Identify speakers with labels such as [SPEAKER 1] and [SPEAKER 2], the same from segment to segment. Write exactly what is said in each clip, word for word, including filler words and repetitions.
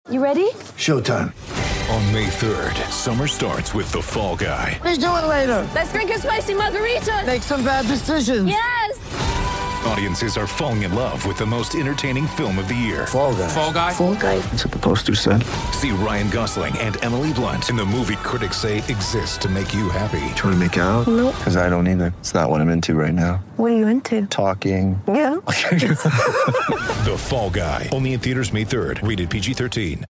[SPEAKER 1] You ready?
[SPEAKER 2] Showtime.
[SPEAKER 3] On May third, summer starts with The Fall Guy.
[SPEAKER 4] Let's do it later.
[SPEAKER 1] Let's drink a spicy margarita.
[SPEAKER 4] Make some bad decisions.
[SPEAKER 1] Yes!
[SPEAKER 3] Audiences are falling in love with the most entertaining film of the year.
[SPEAKER 2] Fall Guy.
[SPEAKER 3] Fall Guy?
[SPEAKER 1] Fall guy.
[SPEAKER 2] That's what the poster said.
[SPEAKER 3] See Ryan Gosling and Emily Blunt in the movie critics say exists to make you happy.
[SPEAKER 2] Trying to make it out?
[SPEAKER 1] Nope.
[SPEAKER 2] Because I don't either. It's not what I'm into right now.
[SPEAKER 1] What are you into?
[SPEAKER 2] Talking.
[SPEAKER 1] Yeah.
[SPEAKER 3] The Fall Guy. Only in theaters May third. Rated P G thirteen.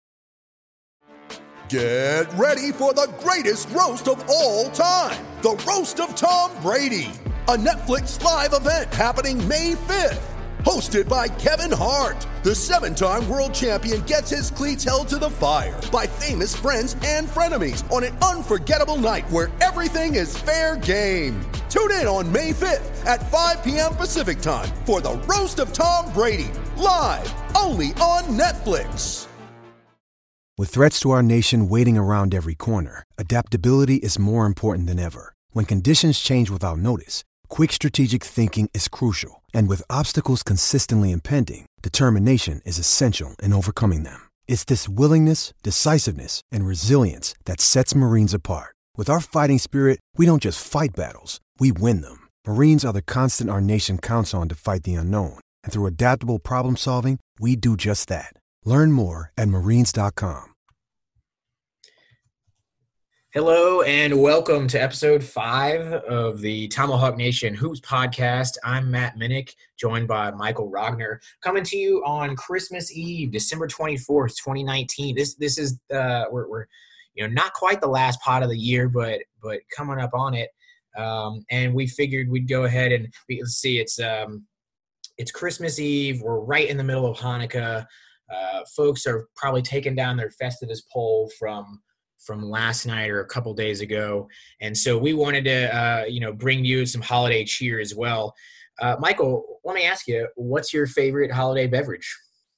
[SPEAKER 5] Get ready for the greatest roast of all time. The Roast of Tom Brady. A Netflix live event happening May fifth. Hosted by Kevin Hart. The seven-time world champion gets his cleats held to the fire by famous friends and frenemies on an unforgettable night where everything is fair game. Tune in on May fifth at five p.m. Pacific time for the Roast of Tom Brady. Live only on Netflix.
[SPEAKER 6] With threats to our nation waiting around every corner, adaptability is more important than ever. When conditions change without notice, quick strategic thinking is crucial. And with obstacles consistently impending, determination is essential in overcoming them. It's this willingness, decisiveness, and resilience that sets Marines apart. With our fighting spirit, we don't just fight battles, we win them. Marines are the constant our nation counts on to fight the unknown. And through adaptable problem solving, we do just that. Learn more at marines dot com.
[SPEAKER 7] Hello and welcome to episode five of the Tomahawk Nation Hoops podcast. I'm Matt Minnick, joined by Michael Rogner, coming to you on Christmas Eve, December twenty-fourth, twenty nineteen. This this is uh, we're, we're you know not quite the last pod of the year, but but coming up on it, um, and we figured we'd go ahead and we, let's see. It's um, it's Christmas Eve. We're right in the middle of Hanukkah. Uh, folks are probably taking down their Festivus poll from from last night or a couple days ago. And so we wanted to, uh, you know, bring you some holiday cheer as well. Uh, Michael, let me ask you, what's your favorite holiday beverage?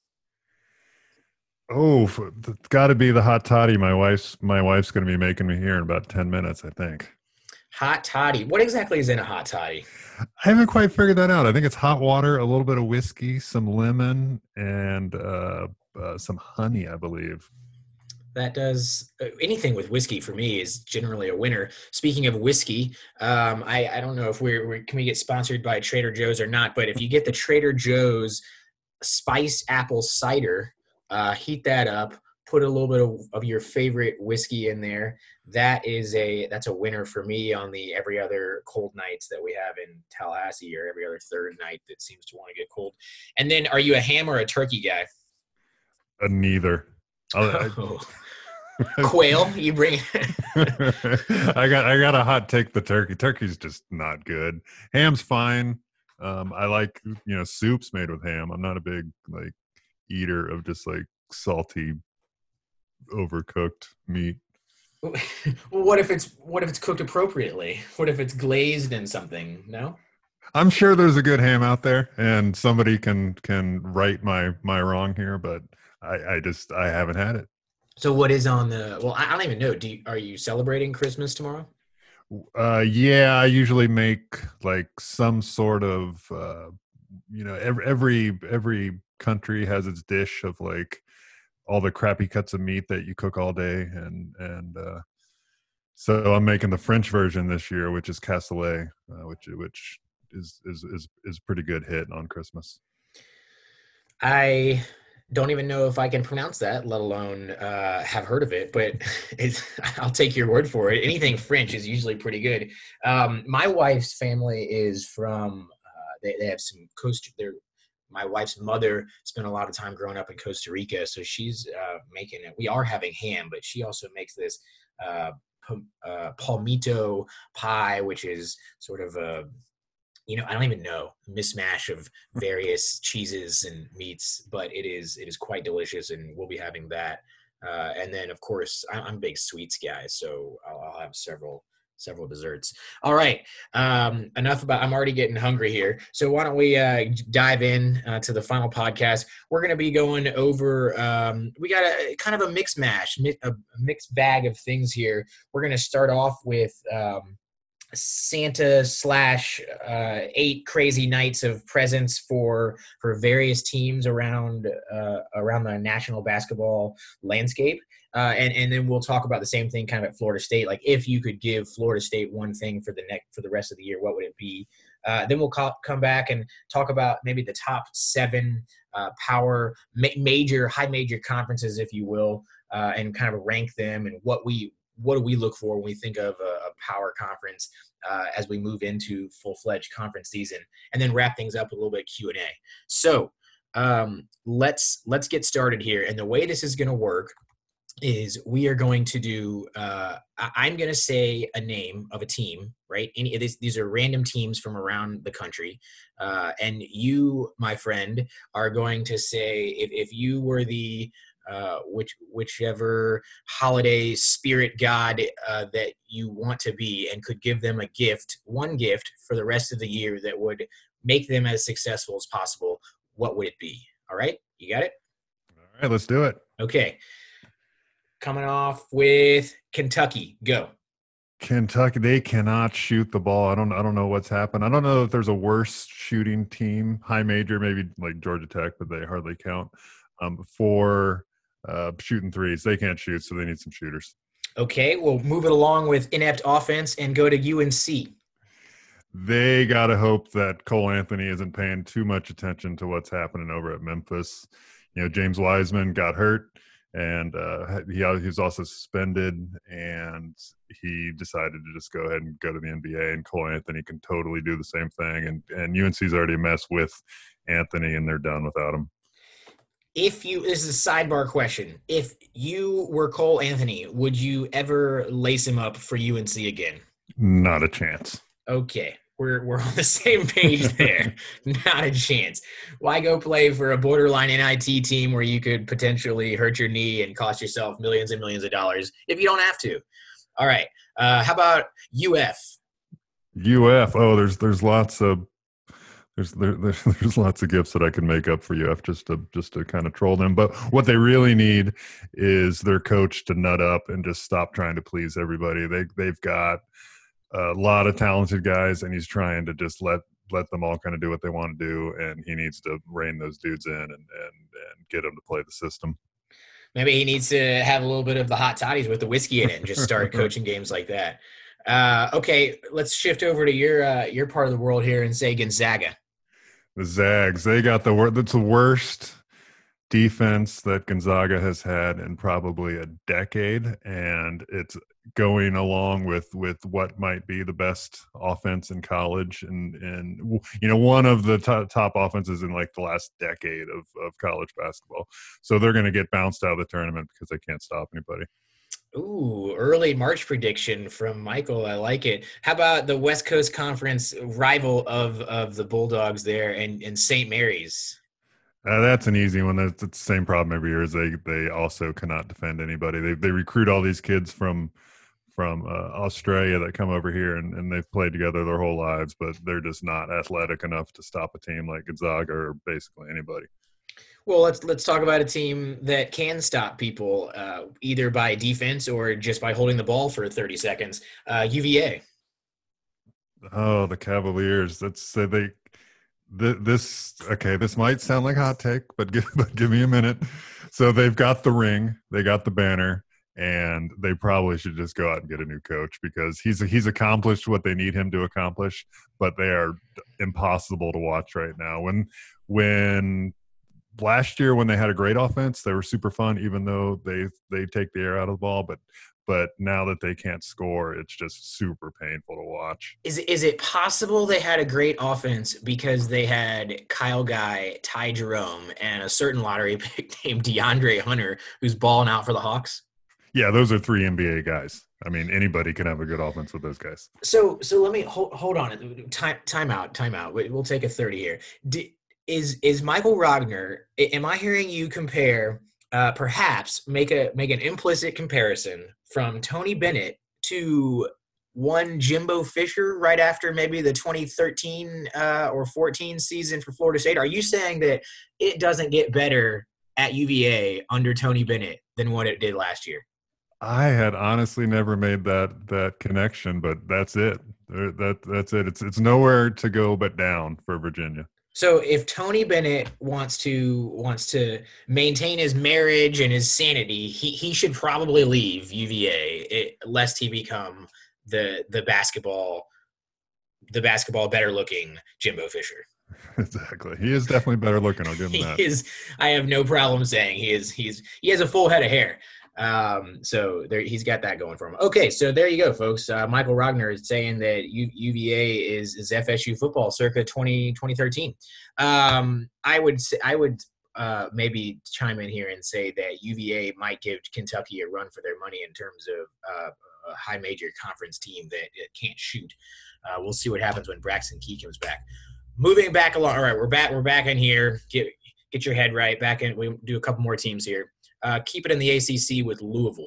[SPEAKER 8] Oh, it's got to be the hot toddy. My wife's my wife's going to be making me here in about ten minutes, I think.
[SPEAKER 7] Hot toddy. What exactly is in a hot toddy?
[SPEAKER 8] I haven't quite figured that out. I think it's hot water, a little bit of whiskey, some lemon, and uh, uh, some honey, I believe.
[SPEAKER 7] That does uh, anything with whiskey for me is generally a winner. Speaking of whiskey, um, I, I don't know if we're, we're can we get sponsored by Trader Joe's or not, but if you get the Trader Joe's spiced apple cider, uh, heat that up, put a little bit of, of your favorite whiskey in there. That is a that's a winner for me on the every other cold nights that we have in Tallahassee, or every other third night that seems to want to get cold. And then, are you a ham or a turkey guy?
[SPEAKER 8] Uh, neither.
[SPEAKER 7] Oh. Quail, you bring.
[SPEAKER 8] I got I got a hot take. The turkey. Turkey's just not good. Ham's fine. Um, I like you know soups made with ham. I'm not a big like eater of just like salty, overcooked meat.
[SPEAKER 7] Well, what if it's what if it's cooked appropriately? What if it's glazed in something? No.
[SPEAKER 8] I'm sure there's a good ham out there, and somebody can can right my my wrong here, but I, I just I haven't had it.
[SPEAKER 7] So what is on the? Well, I don't even know. Do you, are you celebrating Christmas tomorrow?
[SPEAKER 8] Uh, yeah, I usually make like some sort of uh, you know every every every country has its dish of like all the crappy cuts of meat that you cook all day, and and uh, so I'm making the French version this year, which is cassoulet, uh, which which is is is is a pretty good hit on Christmas.
[SPEAKER 7] I don't even know if I can pronounce that, let alone uh, have heard of it, but it's, I'll take your word for it. Anything French is usually pretty good. Um, my wife's family is from, uh, they, they have some Costa, they're, my wife's mother spent a lot of time growing up in Costa Rica, so she's uh, making it. We are having ham, but she also makes this uh, uh, palmito pie, which is sort of a, you know, I don't even know, mismatch of various cheeses and meats, but it is it is quite delicious, and we'll be having that. Uh, and then, of course, I'm a big sweets guy, so I'll, I'll have several several desserts. All right, um, enough about. I'm already getting hungry here, so why don't we uh, dive in uh, to the final podcast? We're going to be going over. Um, we got a kind of a mixed mash, a mixed bag of things here. We're going to start off with. Um, Santa slash uh, eight crazy nights of presents for for various teams around uh, around the national basketball landscape. Uh, and, and then we'll talk about the same thing kind of at Florida State. Like, if you could give Florida State one thing for the next, for the rest of the year, what would it be? Uh, then we'll co- come back and talk about maybe the top seven uh, power ma- major, high major conferences, if you will, uh, and kind of rank them and what we what do we look for when we think of a, a power conference uh, as we move into full-fledged conference season, and then wrap things up with a little bit of Q and A. So um, let's let's get started here. And the way this is going to work is we are going to do, uh, I'm going to say a name of a team, right? Any, these, these are random teams from around the country. Uh, and you, my friend, are going to say, if, if you were the, uh, which, whichever holiday spirit god uh, that you want to be, and could give them a gift, one gift for the rest of the year that would make them as successful as possible, what would it be? All right. You got it?
[SPEAKER 8] All right, let's do it.
[SPEAKER 7] Okay. Coming off with Kentucky. Go.
[SPEAKER 8] Kentucky, they cannot shoot the ball. I don't I don't know what's happened. I don't know if there's a worse shooting team, high major, maybe like Georgia Tech, but they hardly count, um, for uh, shooting threes. They can't shoot, so they need some shooters.
[SPEAKER 7] Okay, we'll move it along with inept offense and go to U N C.
[SPEAKER 8] They got to hope that Cole Anthony isn't paying too much attention to what's happening over at Memphis. You know, James Wiseman got hurt. And uh, he, he was also suspended, and he decided to just go ahead and go to the N B A, and Cole Anthony can totally do the same thing. And, and U N C's already a mess with Anthony, and they're done without him.
[SPEAKER 7] If you – this is a sidebar question. If you were Cole Anthony, would you ever lace him up for U N C again?
[SPEAKER 8] Not a chance.
[SPEAKER 7] Okay. We're we're on the same page there. Not a chance. Why go play for a borderline N I T team where you could potentially hurt your knee and cost yourself millions and millions of dollars if you don't have to? All right. Uh, how about U F?
[SPEAKER 8] U F. Oh, there's there's lots of there's there, there's there's lots of gifts that I can make up for U F just to just to kind of troll them. But what they really need is their coach to nut up and just stop trying to please everybody. They they've got a lot of talented guys, and he's trying to just let let them all kind of do what they want to do, and he needs to rein those dudes in and and, and get them to play the system.
[SPEAKER 7] Maybe he needs to have a little bit of the hot toddies with the whiskey in it and just start coaching games like that. Uh, okay, let's shift over to your uh, your part of the world here and say Gonzaga.
[SPEAKER 8] The Zags, they got the worst. That's the worst defense that Gonzaga has had in probably a decade, and it's going along with with what might be the best offense in college, and and you know, one of the top, top offenses in like the last decade of of college basketball. So they're going to get bounced out of the tournament because they can't stop anybody.
[SPEAKER 7] Ooh, early March prediction from Michael. I like it. How about the West Coast Conference rival of of the Bulldogs there, and and Saint Mary's?
[SPEAKER 8] Uh, that's an easy one. That's, that's the same problem every year. Is they they also cannot defend anybody. They they recruit all these kids from from uh, Australia that come over here, and, and they've played together their whole lives, but they're just not athletic enough to stop a team like Gonzaga or basically anybody.
[SPEAKER 7] Well, let's let's talk about a team that can stop people uh, either by defense or just by holding the ball for thirty seconds. Uh, U V A.
[SPEAKER 8] Oh, the Cavaliers. That's uh, they. Th- this okay. This might sound like a hot take, but give, but give me a minute. So they've got the ring, they got the banner, and they probably should just go out and get a new coach because he's he's accomplished what they need him to accomplish, but they are impossible to watch right now. When when last year when they had a great offense, they were super fun, even though they they take the air out of the ball, but. But now that they can't score, it's just super painful to watch.
[SPEAKER 7] Is it, is it possible they had a great offense because they had Kyle Guy, Ty Jerome, and a certain lottery pick named DeAndre Hunter, who's balling out for the Hawks?
[SPEAKER 8] Yeah, those are three N B A guys. I mean, anybody can have a good offense with those guys.
[SPEAKER 7] So, so let me hold, hold on. Time, time out, time out. We'll take a thirty here. D, is is Michael Rogner? Am I hearing you compare? Uh, perhaps make a make an implicit comparison from Tony Bennett to one Jimbo Fisher right after maybe the twenty thirteen uh, or fourteen season for Florida State. Are you saying that it doesn't get better at U V A under Tony Bennett than what it did last year?
[SPEAKER 8] I had honestly never made that that connection, but that's it. There- That that's it. It's it's nowhere to go but down for Virginia.
[SPEAKER 7] So if Tony Bennett wants to wants to maintain his marriage and his sanity, he he should probably leave U V A it, lest he become the the basketball the basketball better looking Jimbo Fisher.
[SPEAKER 8] Exactly. He is definitely better looking. I'll give him
[SPEAKER 7] He
[SPEAKER 8] that.
[SPEAKER 7] is. I have no problem saying he is. He's he has a full head of hair. Um, so there, he's got that going for him. Okay, so there you go, folks. Uh, Michael Rogner is saying that U, UVA is is F S U football circa twenty, twenty thirteen. Um, I would say, I would uh, maybe chime in here and say that U V A might give Kentucky a run for their money in terms of uh, a high major conference team that, that can't shoot. Uh, we'll see what happens when Braxton Key comes back. Moving back along. All right, we're back. We're back in here. Get get your head right. Back in. We do a couple more teams here. Uh, keep it in the A C C with Louisville.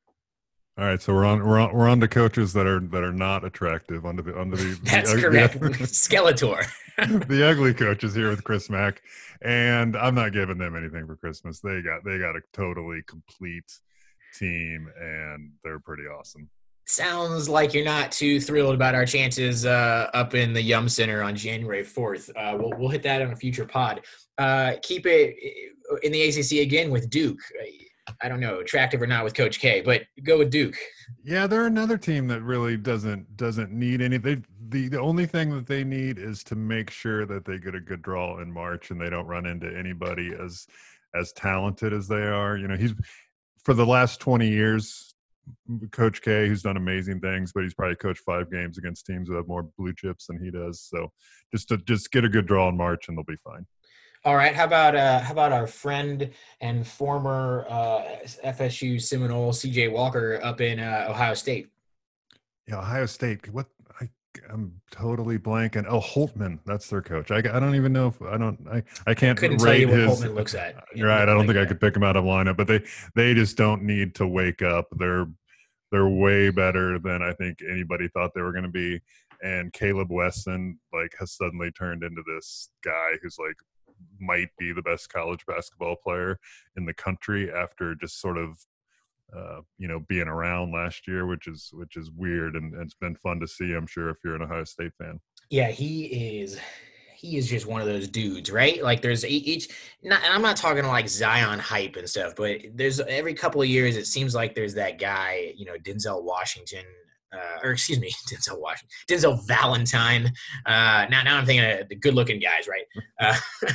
[SPEAKER 8] All right, so we're on we're on we're on to coaches that are that are not attractive under the under the
[SPEAKER 7] That's
[SPEAKER 8] the,
[SPEAKER 7] correct.
[SPEAKER 8] the,
[SPEAKER 7] Skeletor.
[SPEAKER 8] the ugly coaches here with Chris Mack, and I'm not giving them anything for Christmas. They got they got a totally complete team, and they're pretty awesome.
[SPEAKER 7] Sounds like you're not too thrilled about our chances uh, up in the Yum Center on January fourth. Uh, we'll we'll hit that on a future pod. Uh, keep it in the A C C again with Duke. I don't know, attractive or not with Coach K, but go with Duke.
[SPEAKER 8] Yeah, they're another team that really doesn't doesn't need any. They, the the only thing that they need is to make sure that they get a good draw in March and they don't run into anybody as as talented as they are. You know, he's for the last twenty years. Coach K, who's done amazing things, but he's probably coached five games against teams that have more blue chips than he does. So just to just get a good draw in March and they'll be fine.
[SPEAKER 7] All right. How about uh, how about our friend and former uh, F S U Seminole C J Walker up in uh, Ohio State?
[SPEAKER 8] Yeah, Ohio State. What I I'm totally blanking. Oh, Holtman, that's their coach. I, I don't even know if I don't I, I can't
[SPEAKER 7] Couldn't
[SPEAKER 8] rate
[SPEAKER 7] tell you what
[SPEAKER 8] his.
[SPEAKER 7] Holtman looks at.
[SPEAKER 8] You're right. I don't
[SPEAKER 7] like
[SPEAKER 8] think
[SPEAKER 7] that.
[SPEAKER 8] I could pick him out of lineup, but they they just don't need to wake up. They're they're way better than I think anybody thought they were going to be. And Caleb Wesson like has suddenly turned into this guy who's like might be the best college basketball player in the country after just sort of uh, you know being around last year, which is which is weird and, and it's been fun to see. I'm sure if you're an Ohio State fan.
[SPEAKER 7] Yeah, he is. He is just one of those dudes, right? Like there's each, not, and I'm not talking like Zion hype and stuff, but there's every couple of years it seems like there's that guy, you know, Denzel Washington, uh, or excuse me, Denzel Washington, Denzel Valentine. Uh, now, now I'm thinking of the good-looking guys, right? Uh,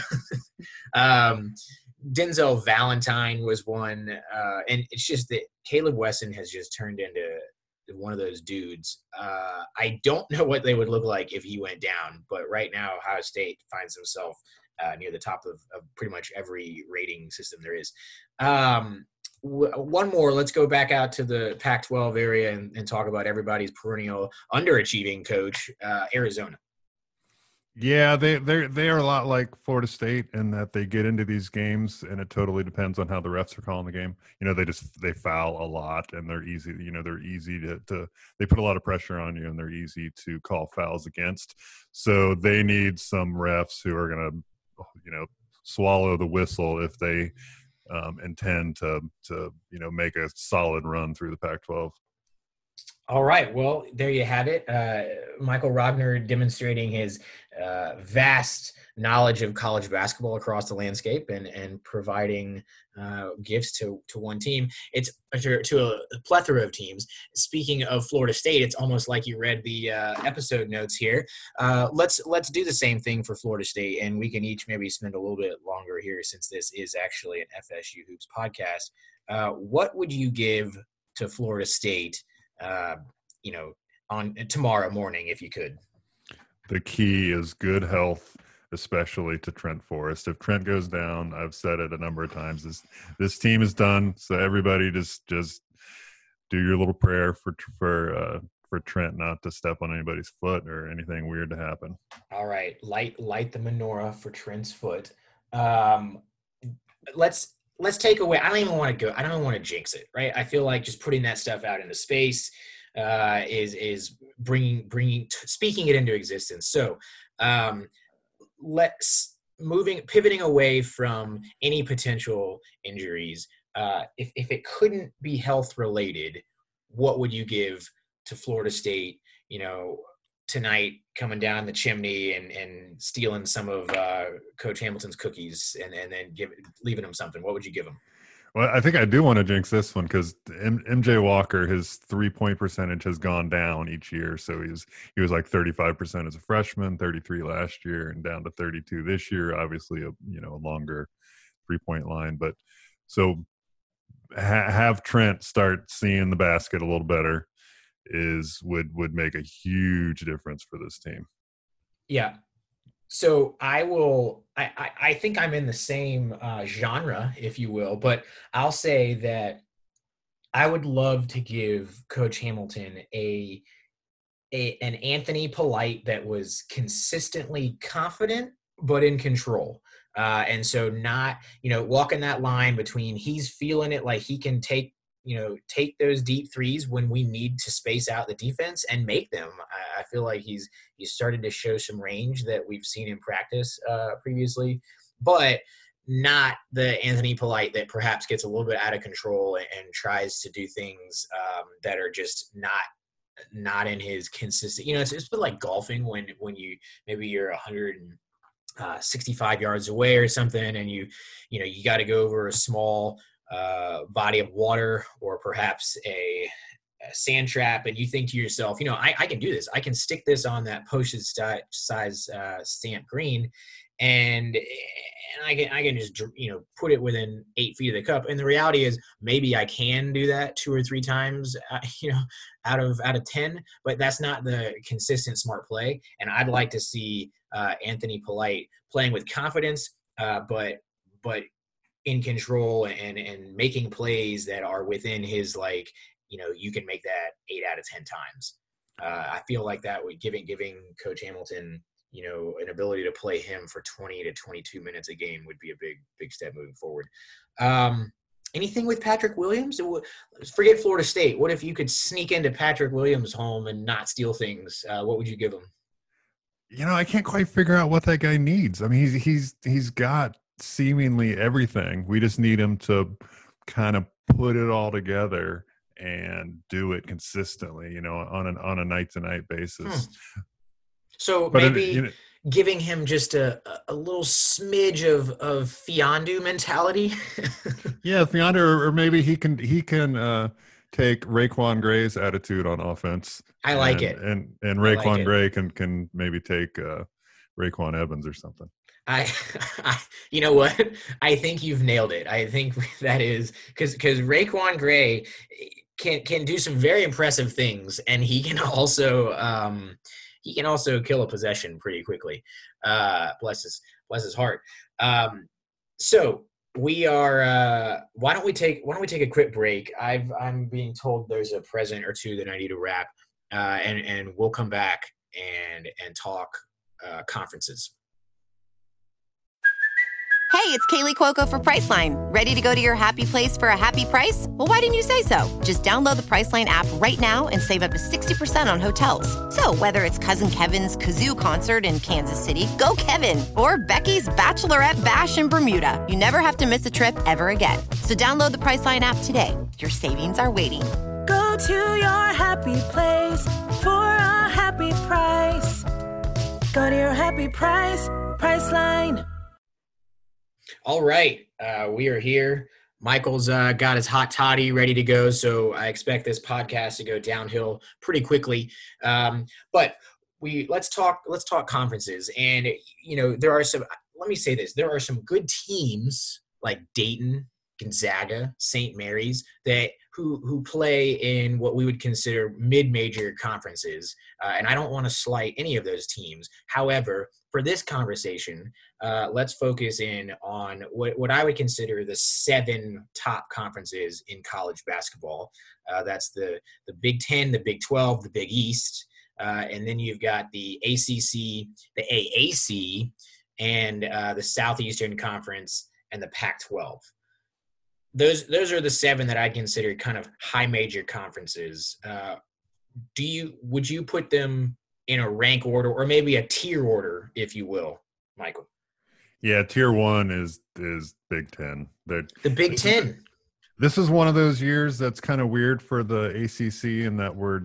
[SPEAKER 7] um, Denzel Valentine was one, uh, and it's just that Caleb Wesson has just turned into one of those dudes. Uh, I don't know what they would look like if he went down, but right now Ohio State finds himself uh, near the top of, of pretty much every rating system there is. Um, w- one more, let's go back out to the Pac twelve area and, and talk about everybody's perennial underachieving coach, uh, Arizona.
[SPEAKER 8] Yeah, they they they are a lot like Florida State in that they get into these games and it totally depends on how the refs are calling the game. You know, they just they foul a lot and they're easy. You know, they're easy to, to they put a lot of pressure on you and they're easy to call fouls against. So they need some refs who are going to, you know, swallow the whistle if they um, intend to to you know make a solid run through the Pac twelve.
[SPEAKER 7] All right. Well, there you have it. Uh, Michael Rogner demonstrating his uh, vast knowledge of college basketball across the landscape and, and providing uh, gifts to, to one team. It's to, to a plethora of teams. Speaking of Florida State, it's almost like you read the uh, episode notes here. Uh, let's let's do the same thing for Florida State, and we can each maybe spend a little bit longer here since this is actually an F S U Hoops podcast. Uh, what would you give to Florida State uh you know on tomorrow morning if you could?
[SPEAKER 8] The key is good health, especially to Trent Forrest. If Trent goes down, I've said it a number of times, this this team is done. So everybody just just do your little prayer for for uh for Trent not to step on anybody's foot or anything weird to happen.
[SPEAKER 7] All right, light light the menorah for Trent's foot. um let's Let's take away. I don't even want to go. I don't even want to jinx it, right? I feel like just putting that stuff out into space uh, is is bringing bringing speaking it into existence. So um, let's moving pivoting away from any potential injuries. uh, if if it couldn't be health related, what would you give to Florida State? You know, tonight coming down the chimney and and stealing some of uh, Coach Hamilton's cookies and and then give leaving him something. What would you give him?
[SPEAKER 8] Well, I think I do want to jinx this one because M- MJ Walker, his three-point percentage has gone down each year. So he's he was like thirty-five percent as a freshman, thirty-three last year, and down to thirty-two this year. Obviously, a you know a longer three-point line, but so ha- have Trent start seeing the basket a little better is would would make a huge difference for this team.
[SPEAKER 7] Yeah. So I will, I, I, I think I'm in the same uh, genre, if you will, but I'll say that I would love to give Coach Hamilton a, a an Anthony Polite that was consistently confident, but in control. Uh, and so not, you know, walking that line between he's feeling it like he can take, you know, take those deep threes when we need to space out the defense and make them. I, I feel like he's he's started to show some range that we've seen in practice uh, previously, but not the Anthony Polite that perhaps gets a little bit out of control and, and tries to do things um, that are just not not in his consistent. You know, it's it's been like golfing when when you maybe you're a hundred and uh, sixty-five yards away or something, and you you know you got to go over a small uh, body of water or perhaps a, a sand trap, and you think to yourself, you know, I, I can do this. I can stick this on that postage st- size uh, stamp green, and and I can I can just you know put it within eight feet of the cup. And the reality is, maybe I can do that two or three times, uh, you know, out of out of ten. But that's not the consistent smart play. And I'd like to see uh, Anthony Polite playing with confidence, uh, but but. in control and and making plays that are within his, like, you know, you can make that eight out of ten times. Uh, I feel like that would giving giving Coach Hamilton, you know, an ability to play him for twenty to twenty-two minutes a game would be a big, big step moving forward. Um, anything with Patrick Williams? Forget Florida State. What if you could sneak into Patrick Williams' home and not steal things? Uh, what would you give him?
[SPEAKER 8] You know, I can't quite figure out what that guy needs. I mean, he's he's he's got seemingly everything. We just need him to kind of put it all together and do it consistently, you know, on an on a night to night basis.
[SPEAKER 7] Hmm. So
[SPEAKER 8] but
[SPEAKER 7] maybe
[SPEAKER 8] it, you know,
[SPEAKER 7] giving him just a, a little smidge of of Fiondu mentality.
[SPEAKER 8] yeah, Fiondu, or, or maybe he can he can uh, take Raekwon Gray's attitude on offense.
[SPEAKER 7] I like
[SPEAKER 8] and,
[SPEAKER 7] it,
[SPEAKER 8] and and Raekwon
[SPEAKER 7] like
[SPEAKER 8] Gray can can maybe take uh, Raekwon Evans or something.
[SPEAKER 7] I, I, you know what? I think you've nailed it. I think that is because because Raekwon Gray can can do some very impressive things, and he can also um, he can also kill a possession pretty quickly. Uh, bless his bless his heart. Um, so we are. Uh, why don't we take Why don't we take a quick break? I've I'm being told there's a present or two that I need to wrap, uh, and and we'll come back and and talk uh, conferences.
[SPEAKER 9] Hey, it's Kaylee Cuoco for Priceline. Ready to go to your happy place for a happy price? Well, why didn't you say so? Just download the Priceline app right now and save up to sixty percent on hotels. So whether it's Cousin Kevin's Kazoo Concert in Kansas City, go Kevin, or Becky's Bachelorette Bash in Bermuda, you never have to miss a trip ever again. So download the Priceline app today. Your savings are waiting.
[SPEAKER 10] Go to your happy place for a happy price. Go to your happy price, Priceline.
[SPEAKER 7] All right, uh, we are here. Michael's uh, got his hot toddy ready to go, so I expect this podcast to go downhill pretty quickly. Um, but we let's talk let's talk conferences, and you know there are some. Let me say this: there are some good teams like Dayton, Gonzaga, Saint Mary's that who who play in what we would consider mid-major conferences, uh, and I don't want to slight any of those teams. However, for this conversation, uh, let's focus in on what, what I would consider the seven top conferences in college basketball. Uh, that's the, the Big Ten, the Big twelve, the Big East, uh, and then you've got the A C C, the A A C, and uh, the Southeastern Conference, and the Pac twelve. Those those are the seven that I consider kind of high major conferences. Uh, do you would you put them in a rank order or maybe a tier order, if you will, Michael?
[SPEAKER 8] Yeah, tier one is is Big Ten. They're,
[SPEAKER 7] the Big Ten.
[SPEAKER 8] This is one of those years that's kind of weird for the A C C in that we're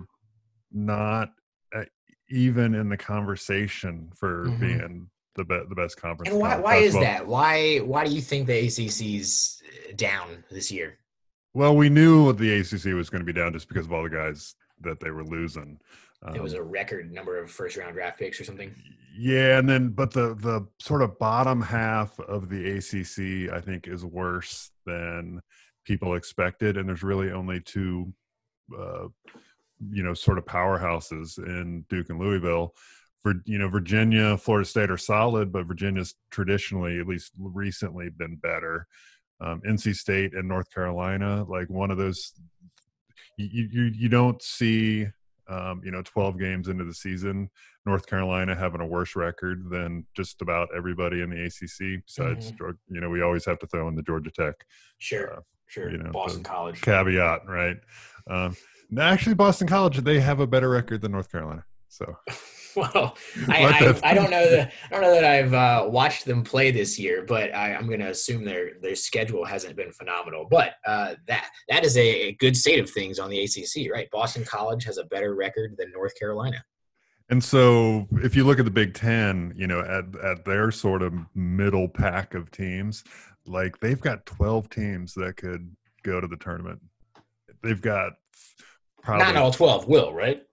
[SPEAKER 8] not uh, even in the conversation for mm-hmm. being the be- the best conference.
[SPEAKER 7] And why why is that? Why why do you think the A C C's down this year?
[SPEAKER 8] Well, we knew the A C C was going to be down just because of all the guys that they were losing. Um,
[SPEAKER 7] it was a record number of first round draft picks or something.
[SPEAKER 8] Yeah, and then but the the sort of bottom half of the A C C I think is worse than people expected, and there's really only two uh, you know sort of powerhouses in Duke and Louisville. For you know Virginia, Florida State are solid, but Virginia's traditionally, at least recently, been better. Um, N C State and North Carolina, like one of those, you you you don't see, um, you know, twelve games into the season, North Carolina having a worse record than just about everybody in the A C C. Besides, mm-hmm. you know, we always have to throw in the Georgia Tech,
[SPEAKER 7] sure, uh, sure,
[SPEAKER 8] you know,
[SPEAKER 7] Boston College
[SPEAKER 8] caveat, right? Um, actually, Boston College, they have a better record than North Carolina, so.
[SPEAKER 7] Well, I, I, I don't know that I don't know that I've uh, watched them play this year, but I, I'm going to assume their their schedule hasn't been phenomenal. But uh, that that is a, a good state of things on the A C C, right? Boston College has a better record than North Carolina.
[SPEAKER 8] And so, if you look at the Big Ten, you know, at at their sort of middle pack of teams, like they've got twelve teams that could go to the tournament. They've got probably
[SPEAKER 7] not all twelve will, right?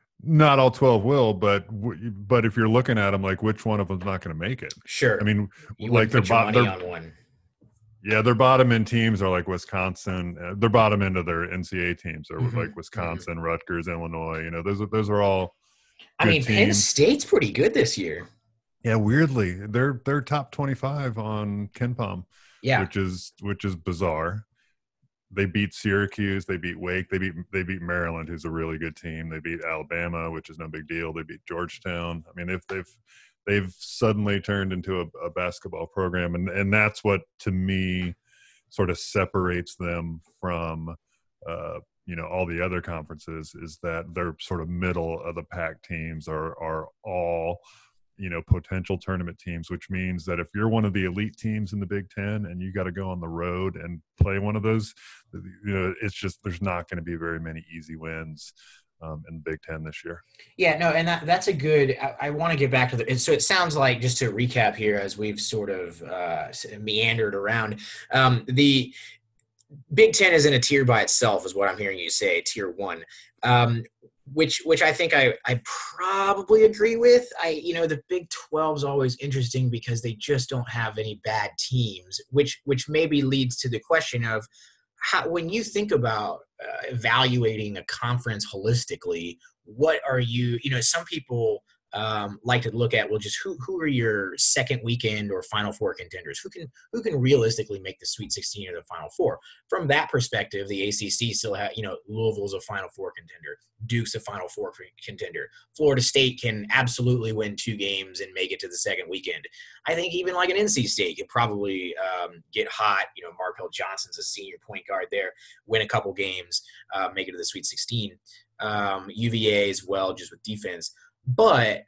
[SPEAKER 8] Not all twelve will, but but if you're looking at them, like which one of them's not going to make it?
[SPEAKER 7] Sure.
[SPEAKER 8] I mean,
[SPEAKER 7] you
[SPEAKER 8] like their bottom
[SPEAKER 7] on one.
[SPEAKER 8] Yeah, their bottom end teams are like Wisconsin. Uh, their bottom end of their N C A A teams are mm-hmm. like Wisconsin, mm-hmm. Rutgers, Illinois. You know, those are those are all.
[SPEAKER 7] I mean, teams. Penn State's pretty good this year.
[SPEAKER 8] Yeah, weirdly, they're they're top twenty-five on KenPom.
[SPEAKER 7] Yeah,
[SPEAKER 8] which is which is bizarre. They beat Syracuse. They beat Wake. They beat they beat Maryland, who's a really good team. They beat Alabama, which is no big deal. They beat Georgetown. I mean, they've they've they've suddenly turned into a, a basketball program, and and that's what to me sort of separates them from uh, you know all the other conferences is that they're sort of middle of the pack teams are are all. you know, potential tournament teams, which means that if you're one of the elite teams in the Big Ten and you got to go on the road and play one of those, you know, it's just, there's not going to be very many easy wins um, in the Big Ten this year.
[SPEAKER 7] Yeah, no, and that, that's a good, I, I want to get back to the, so it sounds like, just to recap here, as we've sort of uh, meandered around, um, the Big Ten is in a tier by itself is what I'm hearing you say, tier one. Um, Which, which I think I, I probably agree with. I, you know, the Big twelve is always interesting because they just don't have any bad teams, which, which maybe leads to the question of how, when you think about uh, evaluating a conference holistically, what are you, you know, some people um, like to look at, well, just who, who are your second weekend or Final Four contenders? Who can, who can realistically make the Sweet sixteen or the Final Four? From that perspective, the A C C still has, you know, Louisville's a Final Four contender. Duke's a Final Four contender. Florida State can absolutely win two games and make it to the second weekend. I think even like an N C State could probably um, get hot. You know, Markel Johnson's a senior point guard there, win a couple games, uh, make it to the Sweet sixteen. Um, U V A as well, just with defense. But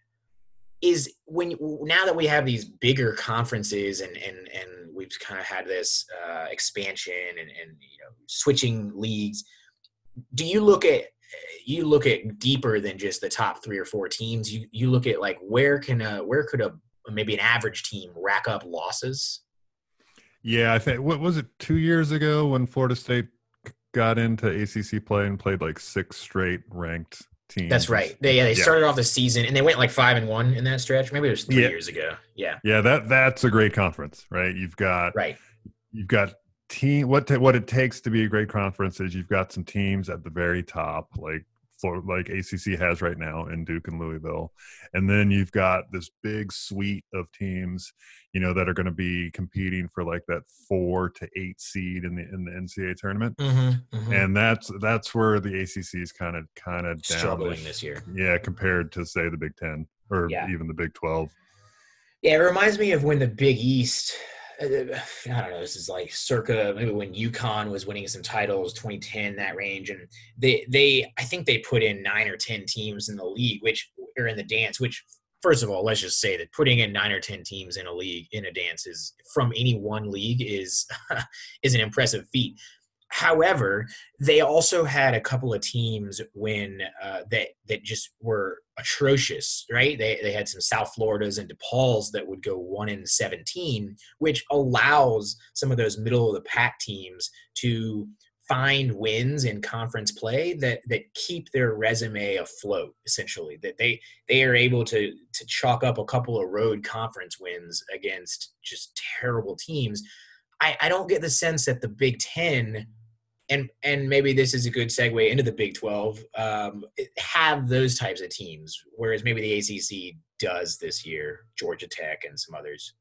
[SPEAKER 7] is when now that we have these bigger conferences and and and we've kind of had this uh, expansion and and you know switching leagues, do you look at you look at deeper than just the top three or four teams? You you look at like where can a where could a maybe an average team rack up losses?
[SPEAKER 8] Yeah, I think what was it two years ago when Florida State got into A C C play and played like six straight ranked teams.
[SPEAKER 7] That's right. They yeah, they yeah. started off the season and they went like five and one in that stretch. Maybe it was three
[SPEAKER 8] yeah.
[SPEAKER 7] years ago. Yeah.
[SPEAKER 8] Yeah, that that's a great conference, right? You've got
[SPEAKER 7] right.
[SPEAKER 8] You've got team what t- what it takes to be a great conference is you've got some teams at the very top, like for like A C C has right now in Duke and Louisville, and then you've got this big suite of teams, you know, that are going to be competing for like that four to eight seed in the in the N C A A tournament,
[SPEAKER 7] mm-hmm, mm-hmm.
[SPEAKER 8] and that's that's where the A C C is kind of kind of
[SPEAKER 7] struggling
[SPEAKER 8] this,
[SPEAKER 7] this year.
[SPEAKER 8] Yeah, compared to say the Big Ten or yeah. even the Big twelve.
[SPEAKER 7] Yeah, it reminds me of when the Big East. I don't know. This is like circa maybe when UConn was winning some titles, twenty ten, that range, and they they I think they put in nine or ten teams in the league, which are in the dance. Which, first of all, let's just say that putting in nine or ten teams in a league in a dance is from any one league is is an impressive feat. However, they also had a couple of teams when uh, that that just were atrocious, right? They they had some South Floridas and DePauls that would go one and seventeen, which allows some of those middle of the pack teams to find wins in conference play that that keep their resume afloat. Essentially, that they they are able to to chalk up a couple of road conference wins against just terrible teams. I, I don't get the sense that the Big Ten. And and maybe this is a good segue into the Big twelve, um, have those types of teams, whereas maybe the A C C does this year, Georgia Tech and some others.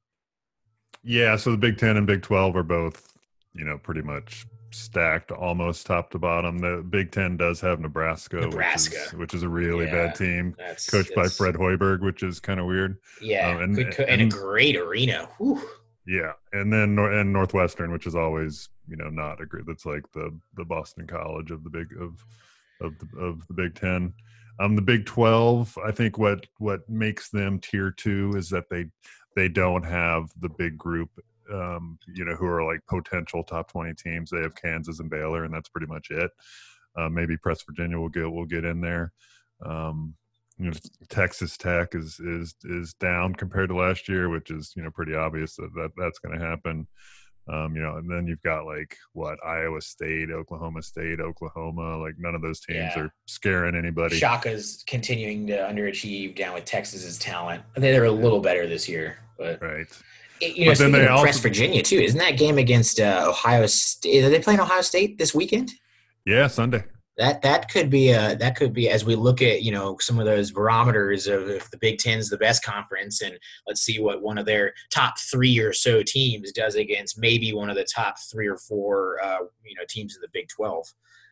[SPEAKER 8] Yeah, so the Big Ten and Big twelve are both, you know, pretty much stacked almost top to bottom. The Big Ten does have Nebraska,
[SPEAKER 7] Nebraska.
[SPEAKER 8] Which, is, which is a really
[SPEAKER 7] yeah,
[SPEAKER 8] bad team,
[SPEAKER 7] that's,
[SPEAKER 8] coached
[SPEAKER 7] that's,
[SPEAKER 8] by Fred Hoiberg, which is kind of weird.
[SPEAKER 7] Yeah,
[SPEAKER 8] um, and,
[SPEAKER 7] good co-
[SPEAKER 8] and,
[SPEAKER 7] and a great arena. Whew.
[SPEAKER 8] Yeah, and then and Northwestern, which is always, you know, not a great. That's like the the Boston College of the big of of the, of the Big Ten. Um, the Big twelve, I think what what makes them tier two is that they they don't have the big group, um, you know, who are like potential top twenty teams. They have Kansas and Baylor, and that's pretty much it. Uh, maybe Press Virginia will get will get in there. Um, You know, Texas Tech is is is down compared to last year, which is, you know, pretty obvious that, that that's going to happen. Um, you know, and then you've got like what Iowa State, Oklahoma State, Oklahoma. Like none of those teams
[SPEAKER 7] Yeah.
[SPEAKER 8] are scaring anybody.
[SPEAKER 7] Shaka's continuing to underachieve down with Texas's talent. I think they're a little better this year, but
[SPEAKER 8] right.
[SPEAKER 7] It, you know,
[SPEAKER 8] But then
[SPEAKER 7] speaking
[SPEAKER 8] they
[SPEAKER 7] of
[SPEAKER 8] also-
[SPEAKER 7] Press Virginia too, isn't that game against uh, Ohio State? Are they playing Ohio State this weekend?
[SPEAKER 8] Yeah, Sunday.
[SPEAKER 7] That that could be a that could be as we look at, you know, some of those barometers of if the Big Ten's the best conference, and let's see what one of their top three or so teams does against maybe one of the top three or four uh, you know teams in the Big twelve.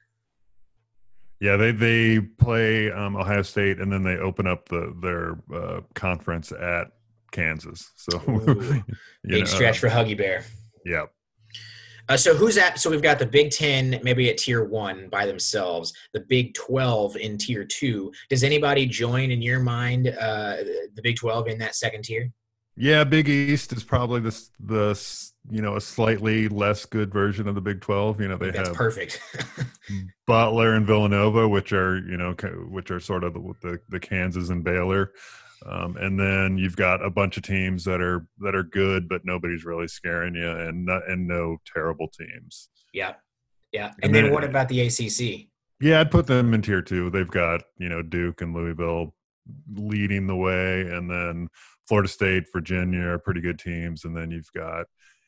[SPEAKER 8] Yeah, they they play um, Ohio State, and then they open up the their uh, conference at Kansas. So
[SPEAKER 7] Ooh, big
[SPEAKER 8] know,
[SPEAKER 7] stretch for Huggy Bear.
[SPEAKER 8] Yeah.
[SPEAKER 7] Uh, so who's at? So we've got the Big Ten maybe at tier one by themselves, the Big twelve in tier two. Does anybody join in your mind uh, the Big twelve in that second tier?
[SPEAKER 8] Yeah, Big East is probably the the you know a slightly less good version of the Big twelve. You know they
[SPEAKER 7] That's
[SPEAKER 8] have
[SPEAKER 7] perfect.
[SPEAKER 8] Butler and Villanova, which are you know which are sort of the the, the Kansas and Baylor. Um, and then you've got a bunch of teams that are that are good, but nobody's really scaring you, and not, and no terrible teams.
[SPEAKER 7] Yeah, yeah. And,
[SPEAKER 8] And
[SPEAKER 7] then,
[SPEAKER 8] then-
[SPEAKER 7] what about the A C C?
[SPEAKER 8] Yeah, I'd put them in tier two. They've got you know Duke and Louisville leading the way, and then Florida State, Virginia are pretty good teams, and then you've got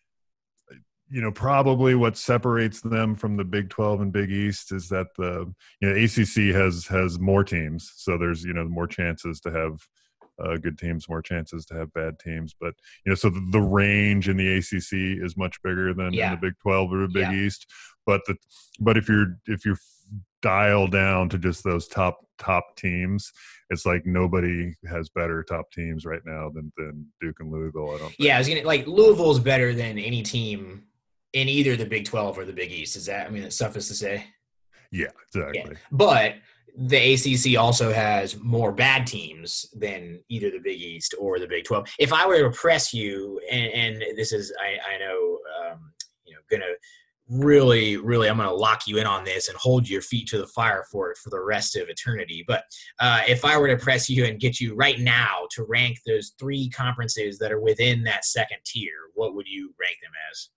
[SPEAKER 8] you know probably what separates them from the Big twelve and Big East is that the you know A C C has has more teams, so there's you know more chances to have Uh, good teams, more chances to have bad teams. But, you know, so the, the range in the A C C is much bigger than
[SPEAKER 7] Yeah.
[SPEAKER 8] in the Big twelve or the Big
[SPEAKER 7] Yeah.
[SPEAKER 8] East. But the, but if you're, if you're dial down to just those top, top teams, it's like nobody has better top teams right now than, than Duke and Louisville. I don't think.
[SPEAKER 7] Yeah, I was gonna like Louisville's better than any team in either the Big twelve or the Big East. Is that? I mean, it's suffice to say.
[SPEAKER 8] Yeah, exactly.
[SPEAKER 7] Yeah. But the A C C also has more bad teams than either the Big East or the Big twelve. If I were to press you, and, and this is, I, I know, um, you know, going to really, really, I'm going to lock you in on this and hold your feet to the fire for it for the rest of eternity. But uh, if I were to press you and get you right now to rank those three conferences that are within that second tier, what would you rank them as?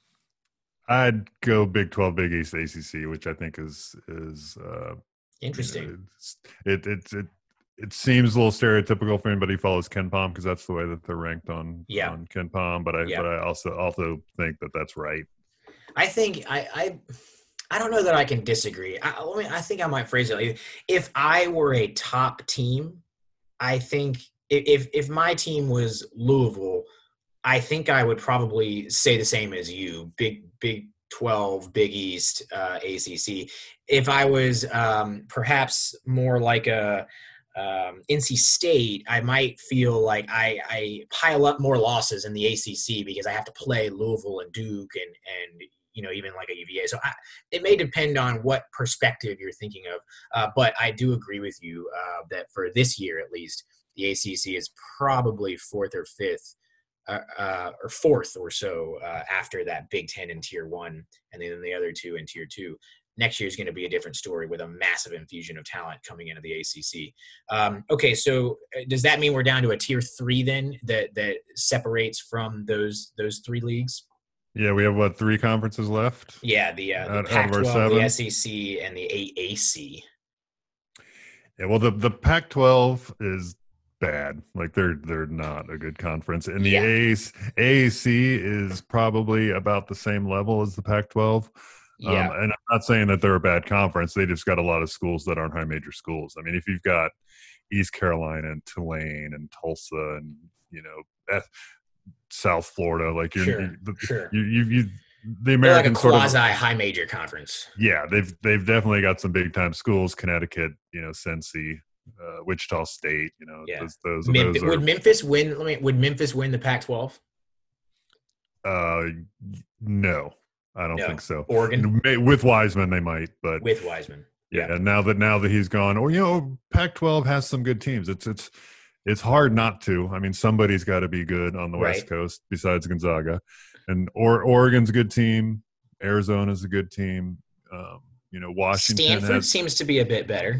[SPEAKER 8] I'd go Big twelve, Big East, A C C, which I think is, is, uh,
[SPEAKER 7] Interesting.
[SPEAKER 8] You know, it's, it, it, it, it seems a little stereotypical for anybody who follows Ken Pom because that's the way that they're ranked on,
[SPEAKER 7] Yeah.
[SPEAKER 8] on Ken Pom. But I,
[SPEAKER 7] Yeah.
[SPEAKER 8] but I also, also think that that's right.
[SPEAKER 7] I think I, I, I don't know that I can disagree. I, I mean, I think I might phrase it like, if I were a top team, I think if if my team was Louisville, I think I would probably say the same as you. Big Big twelve, Big East, uh, A C C. If I was um, perhaps more like a um, N C State, I might feel like I, I pile up more losses in the A C C because I have to play Louisville and Duke and and you know even like a U V A. So I, it may depend on what perspective you're thinking of. Uh, but I do agree with you uh, that for this year at least, the A C C is probably fourth or fifth uh, uh, or fourth or so uh, after that Big Ten in tier one, and then the other two in tier two. Next year is going to be a different story with a massive infusion of talent coming into the A C C. Um, okay, so does that mean we're down to a tier three then that that separates from those those three leagues?
[SPEAKER 8] Yeah, we have what, three conferences left?
[SPEAKER 7] Yeah, the, uh, the
[SPEAKER 8] out,
[SPEAKER 7] Pac
[SPEAKER 8] out of our
[SPEAKER 7] twelve,
[SPEAKER 8] seven?
[SPEAKER 7] the S E C, and the A A C.
[SPEAKER 8] Yeah, well, the the Pac twelve is bad. Like they're they're not a good conference, and the
[SPEAKER 7] Yeah.
[SPEAKER 8] A A C is probably about the same level as the Pac twelve.
[SPEAKER 7] Yeah.
[SPEAKER 8] Um, and I'm not saying that they're a bad conference. They just got a lot of schools that aren't high major schools. I mean, if you've got East Carolina and Tulane and Tulsa and, you know, South Florida, like you're,
[SPEAKER 7] Sure,
[SPEAKER 8] you,
[SPEAKER 7] sure.
[SPEAKER 8] you, you, you the
[SPEAKER 7] They're
[SPEAKER 8] American
[SPEAKER 7] like a
[SPEAKER 8] sort
[SPEAKER 7] quasi
[SPEAKER 8] of,
[SPEAKER 7] high major conference.
[SPEAKER 8] yeah, they've they've definitely got some big time schools. Connecticut, you know, Cincy, uh, Wichita State, you know,
[SPEAKER 7] Yeah.
[SPEAKER 8] those those,
[SPEAKER 7] Memphis,
[SPEAKER 8] those are,
[SPEAKER 7] would Memphis win? Let me, would Memphis win the Pac twelve?
[SPEAKER 8] uh, no, I don't
[SPEAKER 7] No.
[SPEAKER 8] think so.
[SPEAKER 7] Oregon?
[SPEAKER 8] With Wiseman, they might, but
[SPEAKER 7] With Wiseman.
[SPEAKER 8] yeah, and now that now that he's gone, or you know, Pac twelve has some good teams. It's it's it's hard not to. I mean, somebody's got to be good on the West
[SPEAKER 7] Right.
[SPEAKER 8] Coast besides Gonzaga, and or Oregon's a good team. Arizona's a good team. Um, you know, Washington
[SPEAKER 7] Stanford
[SPEAKER 8] has,
[SPEAKER 7] seems to be a bit better.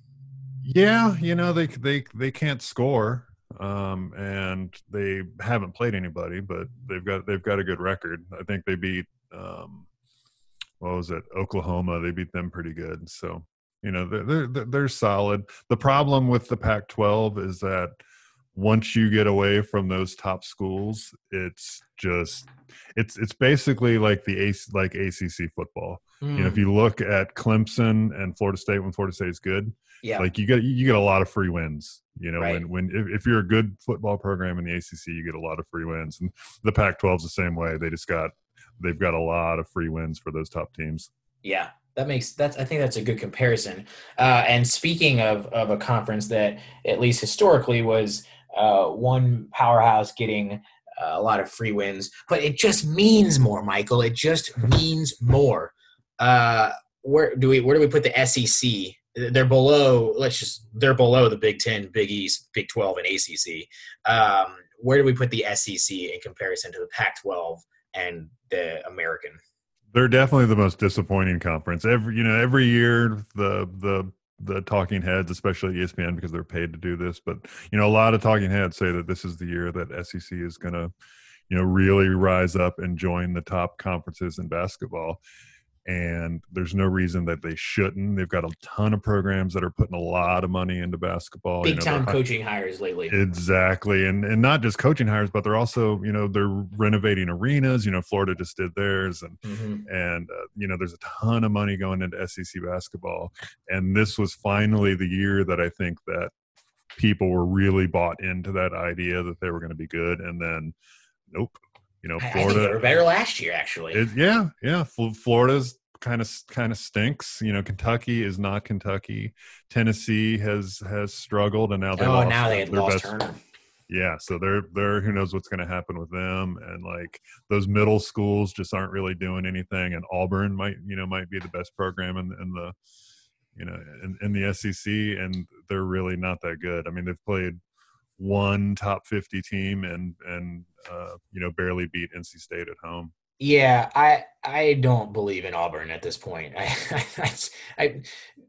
[SPEAKER 8] yeah, you know, they they they can't score, um, and they haven't played anybody, but they've got they've got a good record. I think they beat. Um, what was it? Oklahoma. They beat them pretty good. So, you know, they're, they're, they're solid. The problem with the Pac twelve is that once you get away from those top schools, it's just, it's, it's basically like the A C, like A C C football.
[SPEAKER 7] Mm.
[SPEAKER 8] You know, if you look at Clemson and Florida State, when Florida State is good,
[SPEAKER 7] Yeah.
[SPEAKER 8] like you get, you get a lot of free wins, you know,
[SPEAKER 7] Right.
[SPEAKER 8] when, when, if, if you're a good football program in the A C C, you get a lot of free wins, and the Pac twelve is the same way. They just got, they've got a lot of free wins for those top teams.
[SPEAKER 7] Yeah, that makes that's. I think that's a good comparison. Uh, and speaking of of a conference that at least historically was uh, one powerhouse getting uh, a lot of free wins, but it just means more, Michael. It just means more. Uh, where do we where do we put the S E C? They're below. Let's just they're below the Big Ten, Big East, Big twelve, and A C C. Um, where do we put the S E C in comparison to the Pac twelve and the American?
[SPEAKER 8] They're definitely the most disappointing conference. Every you know, every year the the the talking heads, especially E S P N, because they're paid to do this, but you know, a lot of talking heads say that this is the year that S E C is going to, you know, really rise up and join the top conferences in basketball. And there's no reason that they shouldn't. They've got a ton of programs that are putting a lot of money into basketball.
[SPEAKER 7] Big
[SPEAKER 8] you know,
[SPEAKER 7] time
[SPEAKER 8] they're-
[SPEAKER 7] coaching hires lately.
[SPEAKER 8] Exactly. And and not just coaching hires, but they're also, you know, they're renovating arenas. You know, Florida just did theirs. And,
[SPEAKER 7] Mhm.
[SPEAKER 8] and uh, you know, there's a ton of money going into S E C basketball. And this was finally the year that I think that people were really bought into that idea that they were going to be good. And then, nope. You know,
[SPEAKER 7] I- I
[SPEAKER 8] Florida.
[SPEAKER 7] think they were better last year, actually.
[SPEAKER 8] It, yeah, yeah. Fl- Florida's kind of kind of stinks. You know, Kentucky is not Kentucky. Tennessee has has struggled, and now they
[SPEAKER 7] oh,
[SPEAKER 8] lost
[SPEAKER 7] now they had
[SPEAKER 8] their
[SPEAKER 7] lost
[SPEAKER 8] best.
[SPEAKER 7] Turner.
[SPEAKER 8] Yeah, so they're they're who knows what's going to happen with them, and like those middle schools just aren't really doing anything. And Auburn might you know might be the best program in, in the you know in, in the S E C, and they're really not that good. I mean, they've played one top fifty team and and uh, you know barely beat N C State at home.
[SPEAKER 7] Yeah, I I don't believe in Auburn at this point. I I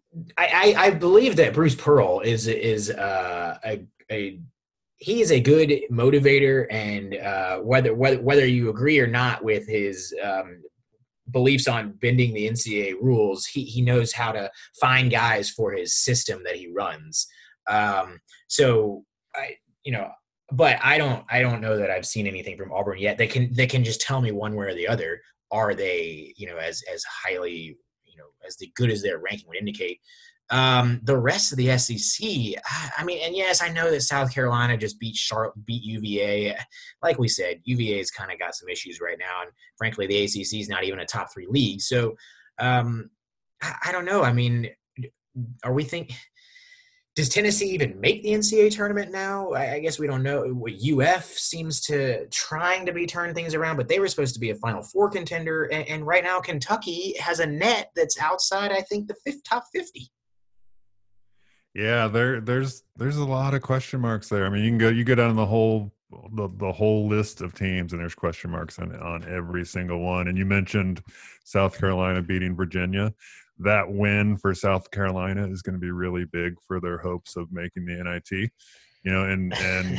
[SPEAKER 7] I, I believe that Bruce Pearl is is uh, a a he is a good motivator, and uh, whether whether whether you agree or not with his um, beliefs on bending the N C double A rules, he he knows how to find guys for his system that he runs. Um, so I you know. But I don't. I don't know that I've seen anything from Auburn yet. They can. They can just tell me one way or the other. Are they, you know, as as highly, you know, as the good as their ranking would indicate? Um, the rest of the S E C. I mean, and yes, I know that South Carolina just beat Charlotte, beat U V A. Like we said, U V A's kind of got some issues right now, and frankly, the A C C is not even a top three league. So um, I, I don't know. I mean, are we think? Does Tennessee even make the N C double A tournament now? I, I guess we don't know. U F seems to trying to be turning things around, but they were supposed to be a Final Four contender. And, and right now, Kentucky has a net that's outside, I think, the fifth, top fifty.
[SPEAKER 8] Yeah, there there's there's a lot of question marks there. I mean, you can go you go down the whole the, the whole list of teams, and there's question marks on, on every single one. And you mentioned South Carolina beating Virginia. That win for South Carolina is going to be really big for their hopes of making the N I T. You know, and and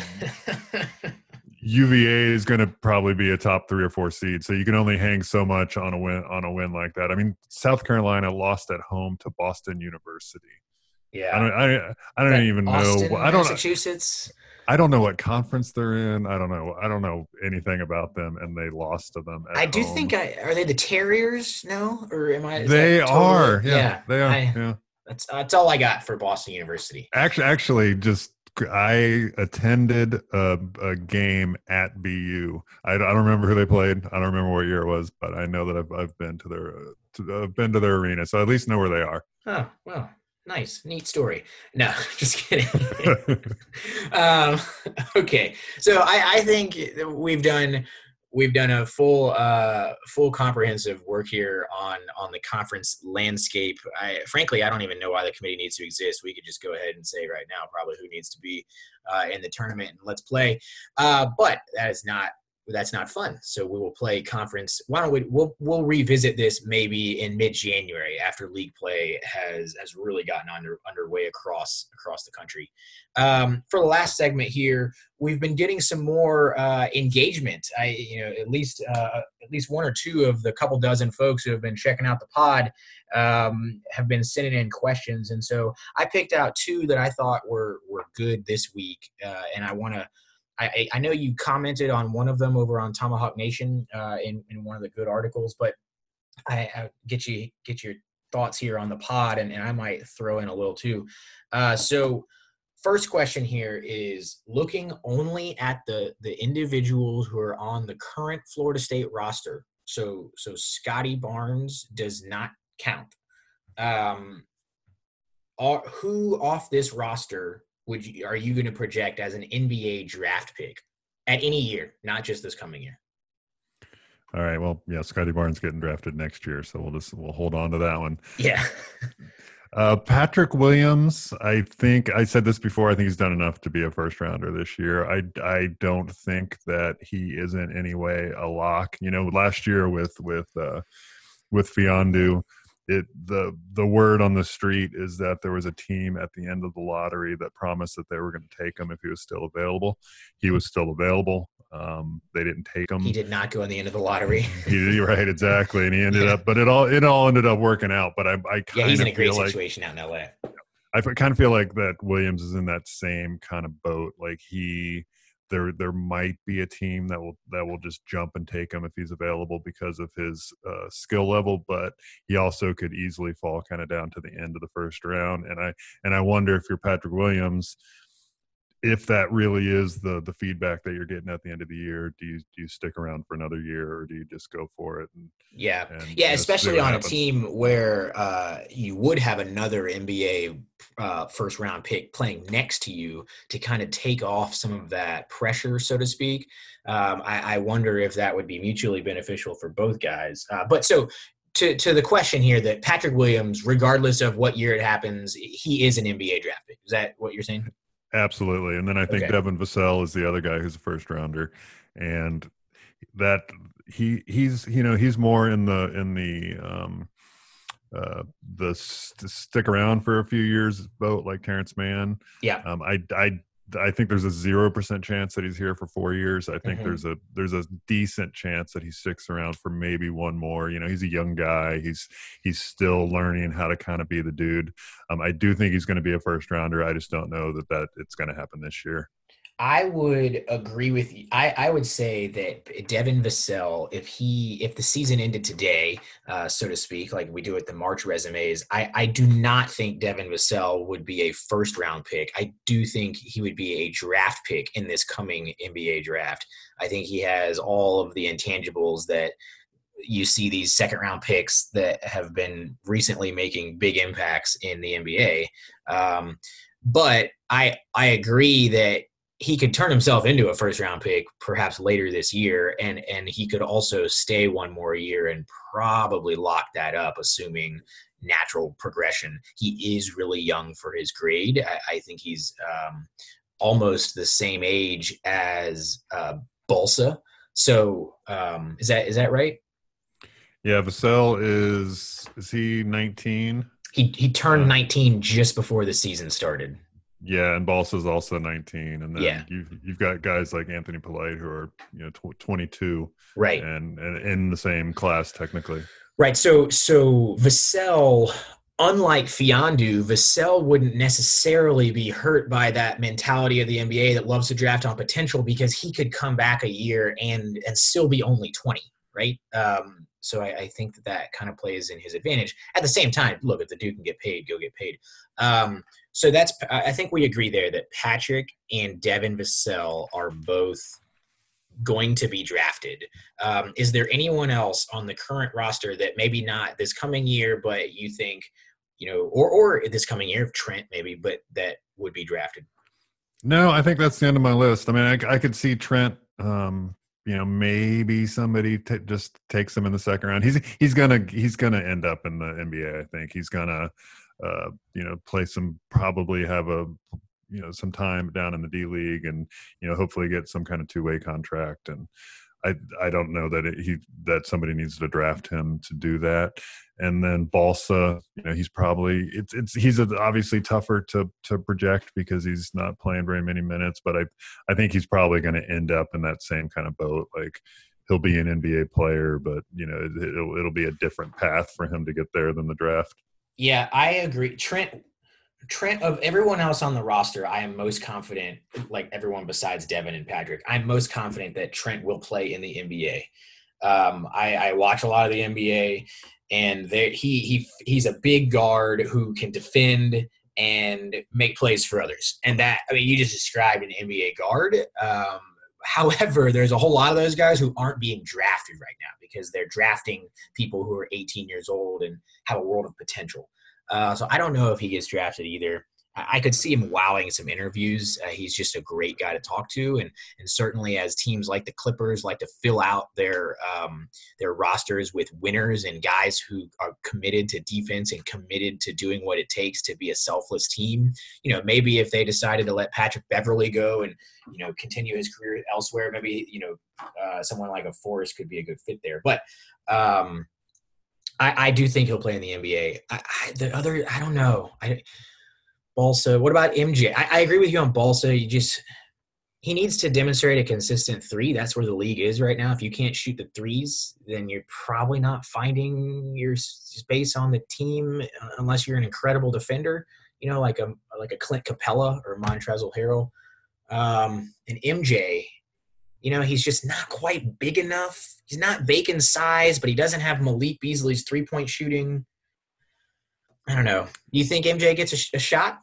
[SPEAKER 8] U V A is going to probably be a top three or four seed. So you can only hang so much on a win on a win like that. I mean, South Carolina lost at home to Boston University.
[SPEAKER 7] Yeah,
[SPEAKER 8] I don't. I, I don't
[SPEAKER 7] that
[SPEAKER 8] even
[SPEAKER 7] Austin,
[SPEAKER 8] know. I don't.
[SPEAKER 7] Massachusetts.
[SPEAKER 8] I don't know what conference they're in. I don't know. I don't know anything about them, and they lost to them. At
[SPEAKER 7] I do
[SPEAKER 8] home.
[SPEAKER 7] think I are they the Terriers? No, or am I?
[SPEAKER 8] They
[SPEAKER 7] totally,
[SPEAKER 8] are. Yeah,
[SPEAKER 7] yeah,
[SPEAKER 8] they are.
[SPEAKER 7] I,
[SPEAKER 8] yeah.
[SPEAKER 7] That's that's all I got for Boston University.
[SPEAKER 8] Actually, actually, just I attended a, a game at B U. I, I don't remember who they played. I don't remember what year it was, but I know that I've I've been to their uh, to, I've been to their arena, so I at least know where they are.
[SPEAKER 7] Oh well. Nice, neat story. No, just kidding. um, okay, so I, I think we've done we've done a full uh, full comprehensive work here on on the conference landscape. I frankly I don't even know why the committee needs to exist. We could just go ahead and say right now probably who needs to be uh, in the tournament and let's play. Uh, but that is not. That's not fun. So we will play conference. Why don't we? We'll we'll revisit this maybe in mid-January after league play has has really gotten under underway across across the country. Um, for the last segment here, we've been getting some more uh, engagement. I you know at least uh, at least one or two of the couple dozen folks who have been checking out the pod um, have been sending in questions, and so I picked out two that I thought were were good this week, uh, and I want to. I, I know you commented on one of them over on Tomahawk Nation uh, in, in one of the good articles, but I, I get you get your thoughts here on the pod, and, and I might throw in a little too. Uh, so first question here is looking only at the the individuals who are on the current Florida State roster. So so Scotty Barnes does not count. Um, are, who off this roster would you, are you going to project as an N B A draft pick at any year, not just this coming year?
[SPEAKER 8] All right. Well, yeah, Scotty Barnes getting drafted next year, so we'll just we'll hold on to that one.
[SPEAKER 7] Yeah.
[SPEAKER 8] uh, Patrick Williams, I think I said this before. I think he's done enough to be a first rounder this year. I I don't think that he is in any way a lock. You know, last year with with uh, with Fiondu. It the the word on the street is that there was a team at the end of the lottery that promised that they were going to take him if he was still available. He was still available. Um, they didn't take him.
[SPEAKER 7] He did not go in the end of the lottery.
[SPEAKER 8] he right, exactly, and he ended up. But it all it all ended up working out. But I I kind
[SPEAKER 7] yeah, he's
[SPEAKER 8] of
[SPEAKER 7] in a great
[SPEAKER 8] feel
[SPEAKER 7] situation
[SPEAKER 8] like,
[SPEAKER 7] out in L A.
[SPEAKER 8] I kind of feel like that Williams is in that same kind of boat. Like he. There, there might be a team that will that will just jump and take him if he's available because of his uh, skill level, but he also could easily fall kind of down to the end of the first round. And I and I wonder if you're Patrick Williams, if that really is the the feedback that you're getting at the end of the year, do you do you stick around for another year or do you just go for it? And,
[SPEAKER 7] yeah,
[SPEAKER 8] and,
[SPEAKER 7] yeah,
[SPEAKER 8] you know,
[SPEAKER 7] especially on
[SPEAKER 8] happens.
[SPEAKER 7] a team where uh, you would have another N B A uh, first round pick playing next to you to kind of take off some of that pressure, so to speak. Um, I, I wonder if that would be mutually beneficial for both guys. Uh, but so. To to the question here that Patrick Williams, regardless of what year it happens, he is an N B A draft pick. Is that what you're saying?
[SPEAKER 8] Absolutely. And then I think
[SPEAKER 7] Okay.
[SPEAKER 8] Devin Vassell is the other guy who's a first rounder. And that he he's you know, he's more in the in the um uh the st- stick around for a few years boat like Terrence Mann.
[SPEAKER 7] Yeah.
[SPEAKER 8] Um I I I think there's a zero percent chance that he's here for four years. I think
[SPEAKER 7] Mhm.
[SPEAKER 8] there's a there's a decent chance that he sticks around for maybe one more. You know, he's a young guy. He's he's still learning how to kind of be the dude. Um, I do think he's going to be a first rounder. I just don't know that that it's going to happen this year.
[SPEAKER 7] I would agree with you. I, I would say that Devin Vassell, if he if the season ended today, uh, so to speak, like we do with the March resumes, I, I do not think Devin Vassell would be a first round pick. I do think he would be a draft pick in this coming N B A draft. I think he has all of the intangibles that you see these second round picks that have been recently making big impacts in the N B A. Um, but I I agree that he could turn himself into a first round pick perhaps later this year. And, and he could also stay one more year and probably lock that up, assuming natural progression. He is really young for his grade. I, I think he's um, almost the same age as uh, Balsa. So um, is that is that right?
[SPEAKER 8] Yeah, Vassell is is he nineteen?
[SPEAKER 7] He he turned
[SPEAKER 8] uh,
[SPEAKER 7] nineteen just before the season started.
[SPEAKER 8] Yeah, and Balsa's also nineteen, and then
[SPEAKER 7] yeah.
[SPEAKER 8] you've you've got guys like Anthony Polite who are you know tw- twenty-two,
[SPEAKER 7] right,
[SPEAKER 8] and, and in the same class technically.
[SPEAKER 7] Right. So so Vassell, unlike Fiondu, Vassell wouldn't necessarily be hurt by that mentality of the N B A that loves to draft on potential, because he could come back a year and and still be only twenty. Right. Um, so I, I think that that kind of plays in his advantage. At the same time, look, if the dude can get paid, go get paid. Um, so that's, I think we agree there that Patrick and Devin Vassell are both going to be drafted. Um, is there anyone else on the current roster that maybe not this coming year, but you think, you know, or, or this coming year, Trent maybe, but that would be drafted?
[SPEAKER 8] No, I think that's the end of my list. I mean, I, I could see Trent, um, you know, maybe somebody t- just takes him in the second round. He's he's gonna he's gonna end up in the N B A. I think he's gonna, uh, you know, play some, probably have a, you know, some time down in the D League, and you know, hopefully get some kind of two way contract. And I I don't know that it, he that somebody needs to draft him to do that. And then Balsa, you know, he's probably it's it's he's obviously tougher to to project because he's not playing very many minutes, but I I think he's probably going to end up in that same kind of boat. Like he'll be an N B A player, but you know, it, it'll it'll be a different path for him to get there than the draft.
[SPEAKER 7] Yeah, I agree. Trent Trent, of everyone else on the roster, I am most confident, like everyone besides Devin and Patrick, I'm most confident that Trent will play in the N B A. Um, I, I watch a lot of the N B A, and there, he he he's a big guard who can defend and make plays for others. And that, I mean, you just described an N B A guard. Um, however, there's a whole lot of those guys who aren't being drafted right now because they're drafting people who are eighteen years old and have a world of potential. Uh, so I don't know if he gets drafted either. I, I could see him wowing some interviews. Uh, he's just a great guy to talk to. And and certainly as teams like the Clippers like to fill out their um, their rosters with winners and guys who are committed to defense and committed to doing what it takes to be a selfless team. You know, maybe if they decided to let Patrick Beverley go and, you know, continue his career elsewhere, maybe, you know, uh, someone like a Forrest could be a good fit there. But um, I, I do think he'll play in the N B A. I, I, the other, I don't know. I, Balsa, what about M J? I, I agree with you on Balsa. You just he needs to demonstrate a consistent three. That's where the league is right now. If you can't shoot the threes, then you're probably not finding your space on the team unless you're an incredible defender. You know, like a like a Clint Capella or Montrezl Harrell. Um, and M J, you know, he's just not quite big enough. He's not Bacon size, but he doesn't have Malik Beasley's three-point shooting. I don't know. You think M J gets a, sh- a shot?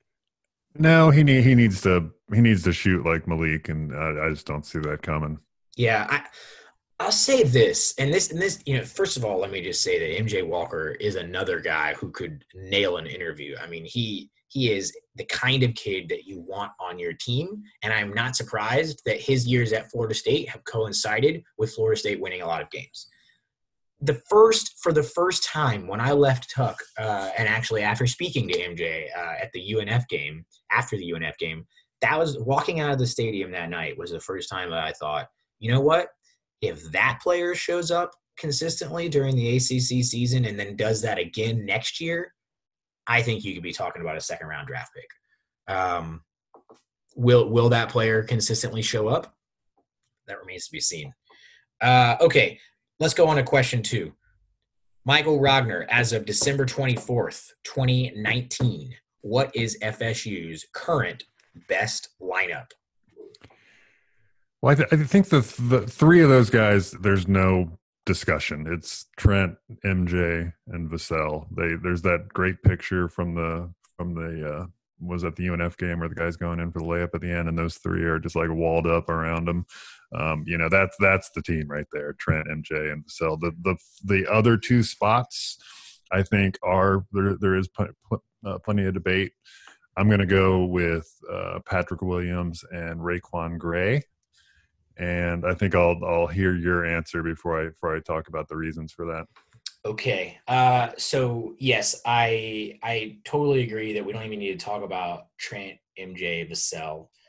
[SPEAKER 8] No, he need, he needs to he needs to shoot like Malik, and I, I just don't see that coming.
[SPEAKER 7] Yeah, I, I'll say this, and this and this. You know, first of all, let me just say that M J Walker is another guy who could nail an interview. I mean, he he is the kind of kid that you want on your team, and I'm not surprised that his years at Florida State have coincided with Florida State winning a lot of games. The first, for the first time when I left Tuck, uh, and actually after speaking to M J uh, at the U N F game, after the U N F game, that was walking out of the stadium that night was the first time that I thought, you know what? If that player shows up consistently during the A C C season and then does that again next year, I think you could be talking about a second round draft pick. Um, will, will that player consistently show up? That remains to be seen. Uh, okay. Let's go on to question two. Michael Rogner, as of December twenty-fourth, twenty nineteen, what is F S U's current best lineup?
[SPEAKER 8] Well, I, th- I think the the three of those guys, there's no discussion. It's Trent, M J, and Vassell. They there's that great picture from the from the uh, was at the U N F game where the guy's going in for the layup at the end, and those three are just like walled up around him. Um, you know, that's that's the team right there: Trent, M J, and Vassell. The the the other two spots, I think, are there. There is pl- pl- uh, plenty of debate. I'm going to go with uh, Patrick Williams and Raquan Gray, and I think I'll I'll hear your answer before I before I talk about the reasons for that.
[SPEAKER 7] Okay. Uh, so yes, I I totally agree that we don't even need to talk about Trent, M J, Vassell.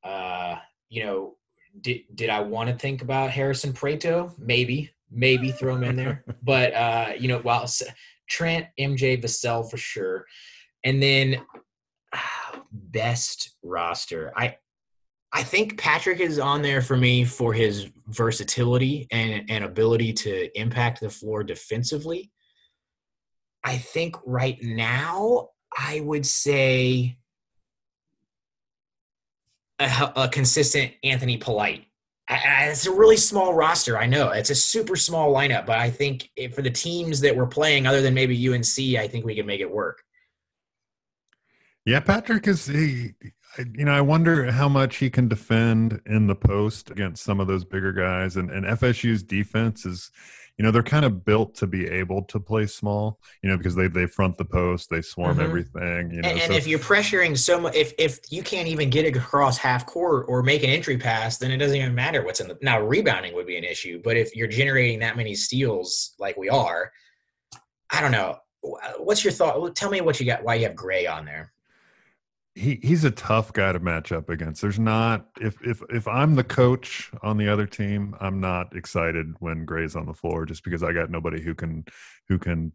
[SPEAKER 7] Uh, you know, did did I want to think about Harrison Prieto? Maybe, maybe throw him in there. But uh, you know, while Trent, M J, Vassell for sure, and then uh, best roster. I I think Patrick is on there for me for his versatility and, and ability to impact the floor defensively. I think right now I would say a, a consistent Anthony Polite. I, I, it's a really small roster. I know it's a super small lineup, but I think if, for the teams that we're playing, other than maybe U N C, I think we can make it work.
[SPEAKER 8] Yeah, Patrick is he, you know, I wonder how much he can defend in the post against some of those bigger guys. And, and F S U's defense is, you know, they're kind of built to be able to play small, you know, because they, they front the post, they swarm mm-hmm. everything. You know,
[SPEAKER 7] and, and
[SPEAKER 8] so,
[SPEAKER 7] if you're pressuring so much, if, if you can't even get it across half court or make an entry pass, then it doesn't even matter what's in the – now rebounding would be an issue. But if you're generating that many steals like we are, I don't know. What's your thought? Tell me what you got, why you have Gray on there.
[SPEAKER 8] He he's a tough guy to match up against. There's not if if if I'm the coach on the other team, I'm not excited when Gray's on the floor just because I got nobody who can who can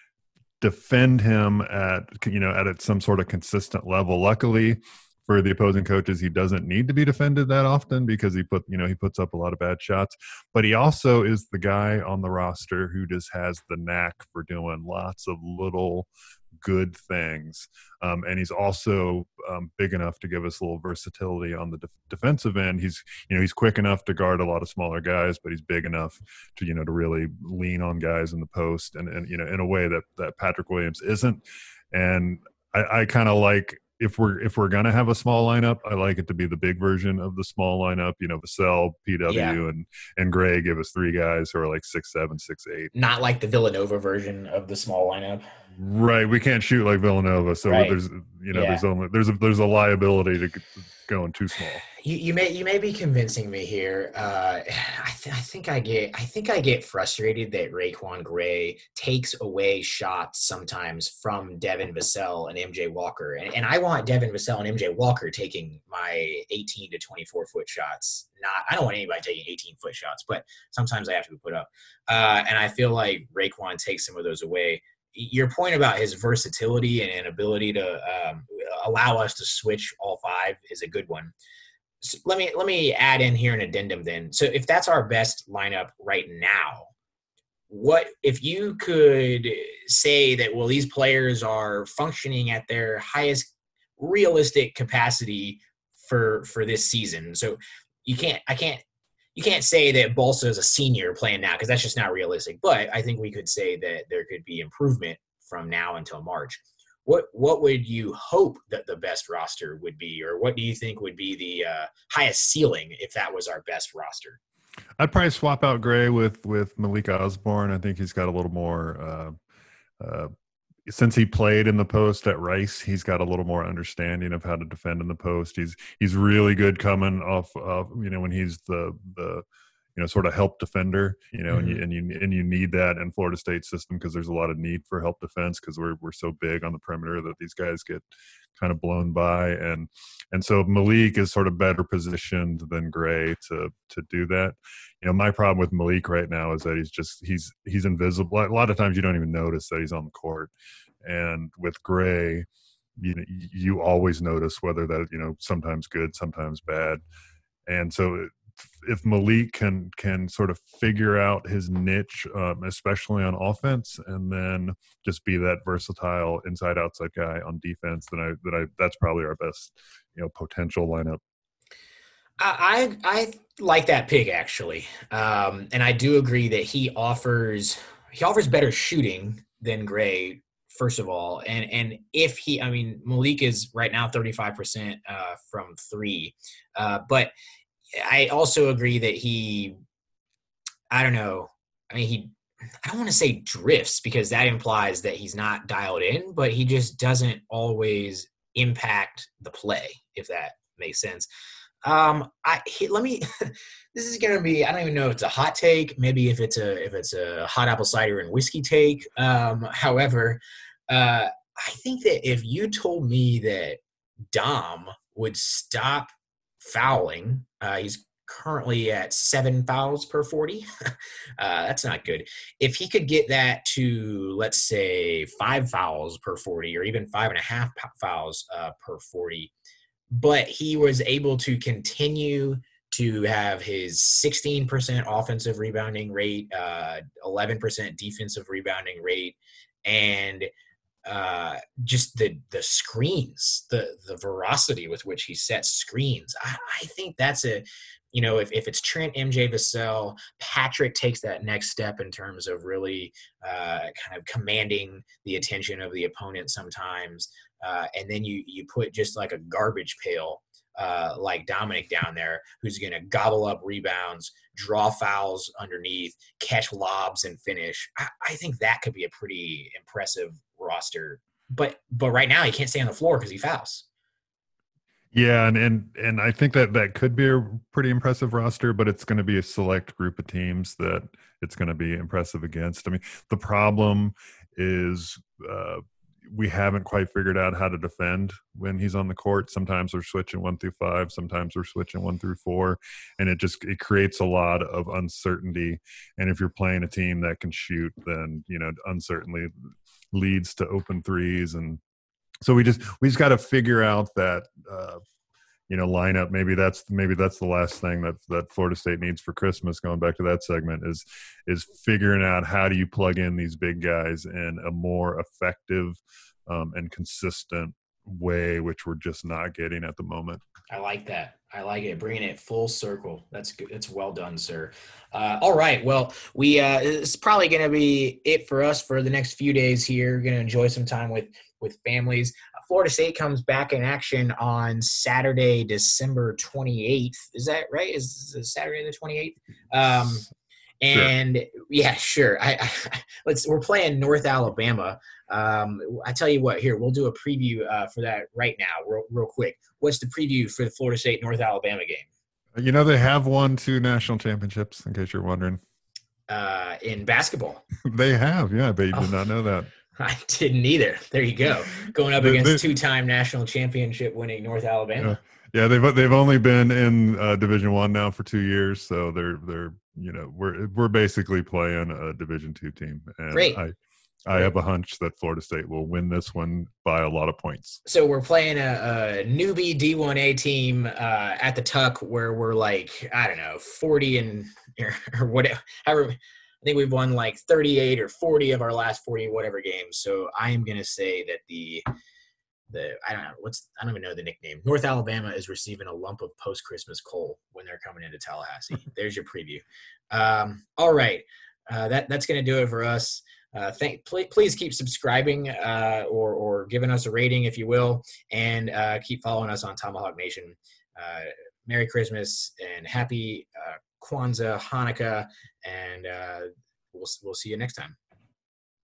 [SPEAKER 8] defend him at you know at some sort of consistent level. Luckily for the opposing coaches, he doesn't need to be defended that often because he put you know he puts up a lot of bad shots. But he also is the guy on the roster who just has the knack for doing lots of little good things, um, and he's also um, big enough to give us a little versatility on the de- defensive end. He's, you know, he's quick enough to guard a lot of smaller guys, but he's big enough to, you know, to really lean on guys in the post, and and you know, in a way that that Patrick Williams isn't. And I, I kind of like if we're if we're gonna have a small lineup, I like it to be the big version of the small lineup. You know, Vassell, P W, yeah. and and Gray give us three guys who are like six seven, six eight.
[SPEAKER 7] Not like the Villanova version of the small lineup.
[SPEAKER 8] Right, we can't shoot like Villanova, so right. there's you know yeah. there's only there's a there's a liability to going too small.
[SPEAKER 7] You, you may you may be convincing me here. Uh, I, th- I think I get I think I get frustrated that RaeQuan Gray takes away shots sometimes from Devin Vassell and M J Walker, and, and I want Devin Vassell and M J Walker taking my eighteen to twenty-four foot shots. Not I don't want anybody taking eighteen foot shots, but sometimes I have to be put up, uh, and I feel like RaeQuan takes some of those away. Your point about his versatility and ability to um, allow us to switch all five is a good one. So let me let me add in here an addendum then. So if that's our best lineup right now, what if you could say that, well, these players are functioning at their highest realistic capacity for for this season? So you can't I can't You can't say that Balsa is a senior playing now because that's just not realistic. But I think we could say that there could be improvement from now until March. What what would you hope that the best roster would be, or what do you think would be the uh, highest ceiling if that was our best roster?
[SPEAKER 8] I'd probably swap out Gray with with Malik Osborne. I think he's got a little more uh, uh, since he played in the post at Rice, he's got a little more understanding of how to defend in the post. He's he's really good coming off of, you know, when he's the the you know sort of help defender, you know, mm-hmm. and you and you and you need that in Florida State system because there's a lot of need for help defense because we're we're so big on the perimeter that these guys get kind of blown by, and and so Malik is sort of better positioned than Gray to to do that. You know, my problem with Malik right now is that he's just he's he's invisible. A lot of times you don't even notice that he's on the court, and with Gray, you know, you always notice whether that you know sometimes good, sometimes bad, and so if Malik can can sort of figure out his niche, um, especially on offense, and then just be that versatile inside outside guy on defense, then I that I that's probably our best you know potential lineup.
[SPEAKER 7] I I like that pick actually, um, and I do agree that he offers he offers better shooting than Gray. First of all, and and if he, I mean, Malik is right now thirty-five percent uh, from three, uh, but I also agree that he, I don't know, I mean, he, I don't want to say drifts because that implies that he's not dialed in, but he just doesn't always impact the play, if that makes sense. Um, I he, let me. This is gonna be. I don't even know if it's a hot take. Maybe if it's a if it's a hot apple cider and whiskey take. Um, however, uh, I think that if you told me that Dom would stop fouling. Uh, he's currently at seven fouls per forty. uh, that's not good. If he could get that to, let's say, five fouls per forty, or even five and a half fouls uh, per forty, but he was able to continue to have his sixteen percent offensive rebounding rate, uh, eleven percent defensive rebounding rate, and uh, just the the screens, the the veracity with which he sets screens. I, I think that's a, you know, if, if it's Trent, M J, Vassell, Patrick takes that next step in terms of really uh, kind of commanding the attention of the opponent sometimes. Uh, and then you you put just like a garbage pail uh, like Dominic down there, who's going to gobble up rebounds, draw fouls underneath, catch lobs, and finish. I, I think that could be a pretty impressive roster. But but right now he can't stay on the floor because he fouls.
[SPEAKER 8] Yeah, and, and and I think that that could be a pretty impressive roster, but it's going to be a select group of teams that it's going to be impressive against. I mean, the problem is uh, we haven't quite figured out how to defend when he's on the court. Sometimes we're switching one through five, sometimes we're switching one through four, and it just it creates a lot of uncertainty. And if you're playing a team that can shoot, then you know uncertainty leads to open threes, and so we just we just got to figure out that uh, you know lineup. Maybe that's maybe that's the last thing that that Florida State needs for Christmas. Going back to that segment is is figuring out how do you plug in these big guys in a more effective um, and consistent way, which we're just not getting at the moment.
[SPEAKER 7] I like that. I like it. Bringing it full circle. That's good. That's well done, sir. Uh, all right. Well, we uh, it's probably going to be it for us for the next few days here. We're going to enjoy some time with with families. Florida State comes back in action on Saturday, December twenty-eighth. Is that right? Is it Saturday the twenty-eighth? Um, and sure. yeah, sure. I, I, let's. We're playing North Alabama. Um, I tell you what. Here, we'll do a preview uh, for that right now, real, real quick. What's the preview for the Florida State North Alabama game?
[SPEAKER 8] You know they have won two national championships. In case you're wondering.
[SPEAKER 7] Uh, in basketball.
[SPEAKER 8] They have, yeah. But you did oh. not know that.
[SPEAKER 7] I didn't either. There you go. Going up against two-time national championship winning North Alabama.
[SPEAKER 8] Yeah, yeah they've they've only been in uh, Division One now for two years, so they're they're you know we're we're basically playing a Division Two team, and
[SPEAKER 7] Great.
[SPEAKER 8] I I have a hunch that Florida State will win this one by a lot of points.
[SPEAKER 7] So we're playing a, a newbie D one A team uh, at the Tuck, where we're like I don't know forty and or, or whatever. However, I think we've won like thirty-eight or forty of our last forty whatever games. So I am going to say that the the I don't know what's I don't even know the nickname. North Alabama is receiving a lump of post-Christmas coal when they're coming into Tallahassee. There's your preview. Um, all right, uh, that that's going to do it for us. Uh, thank please, please keep subscribing uh, or or giving us a rating if you will, and uh, keep following us on Tomahawk Nation. Uh, Merry Christmas and happy uh, Kwanzaa, Hanukkah, and uh, we'll we'll see you next time.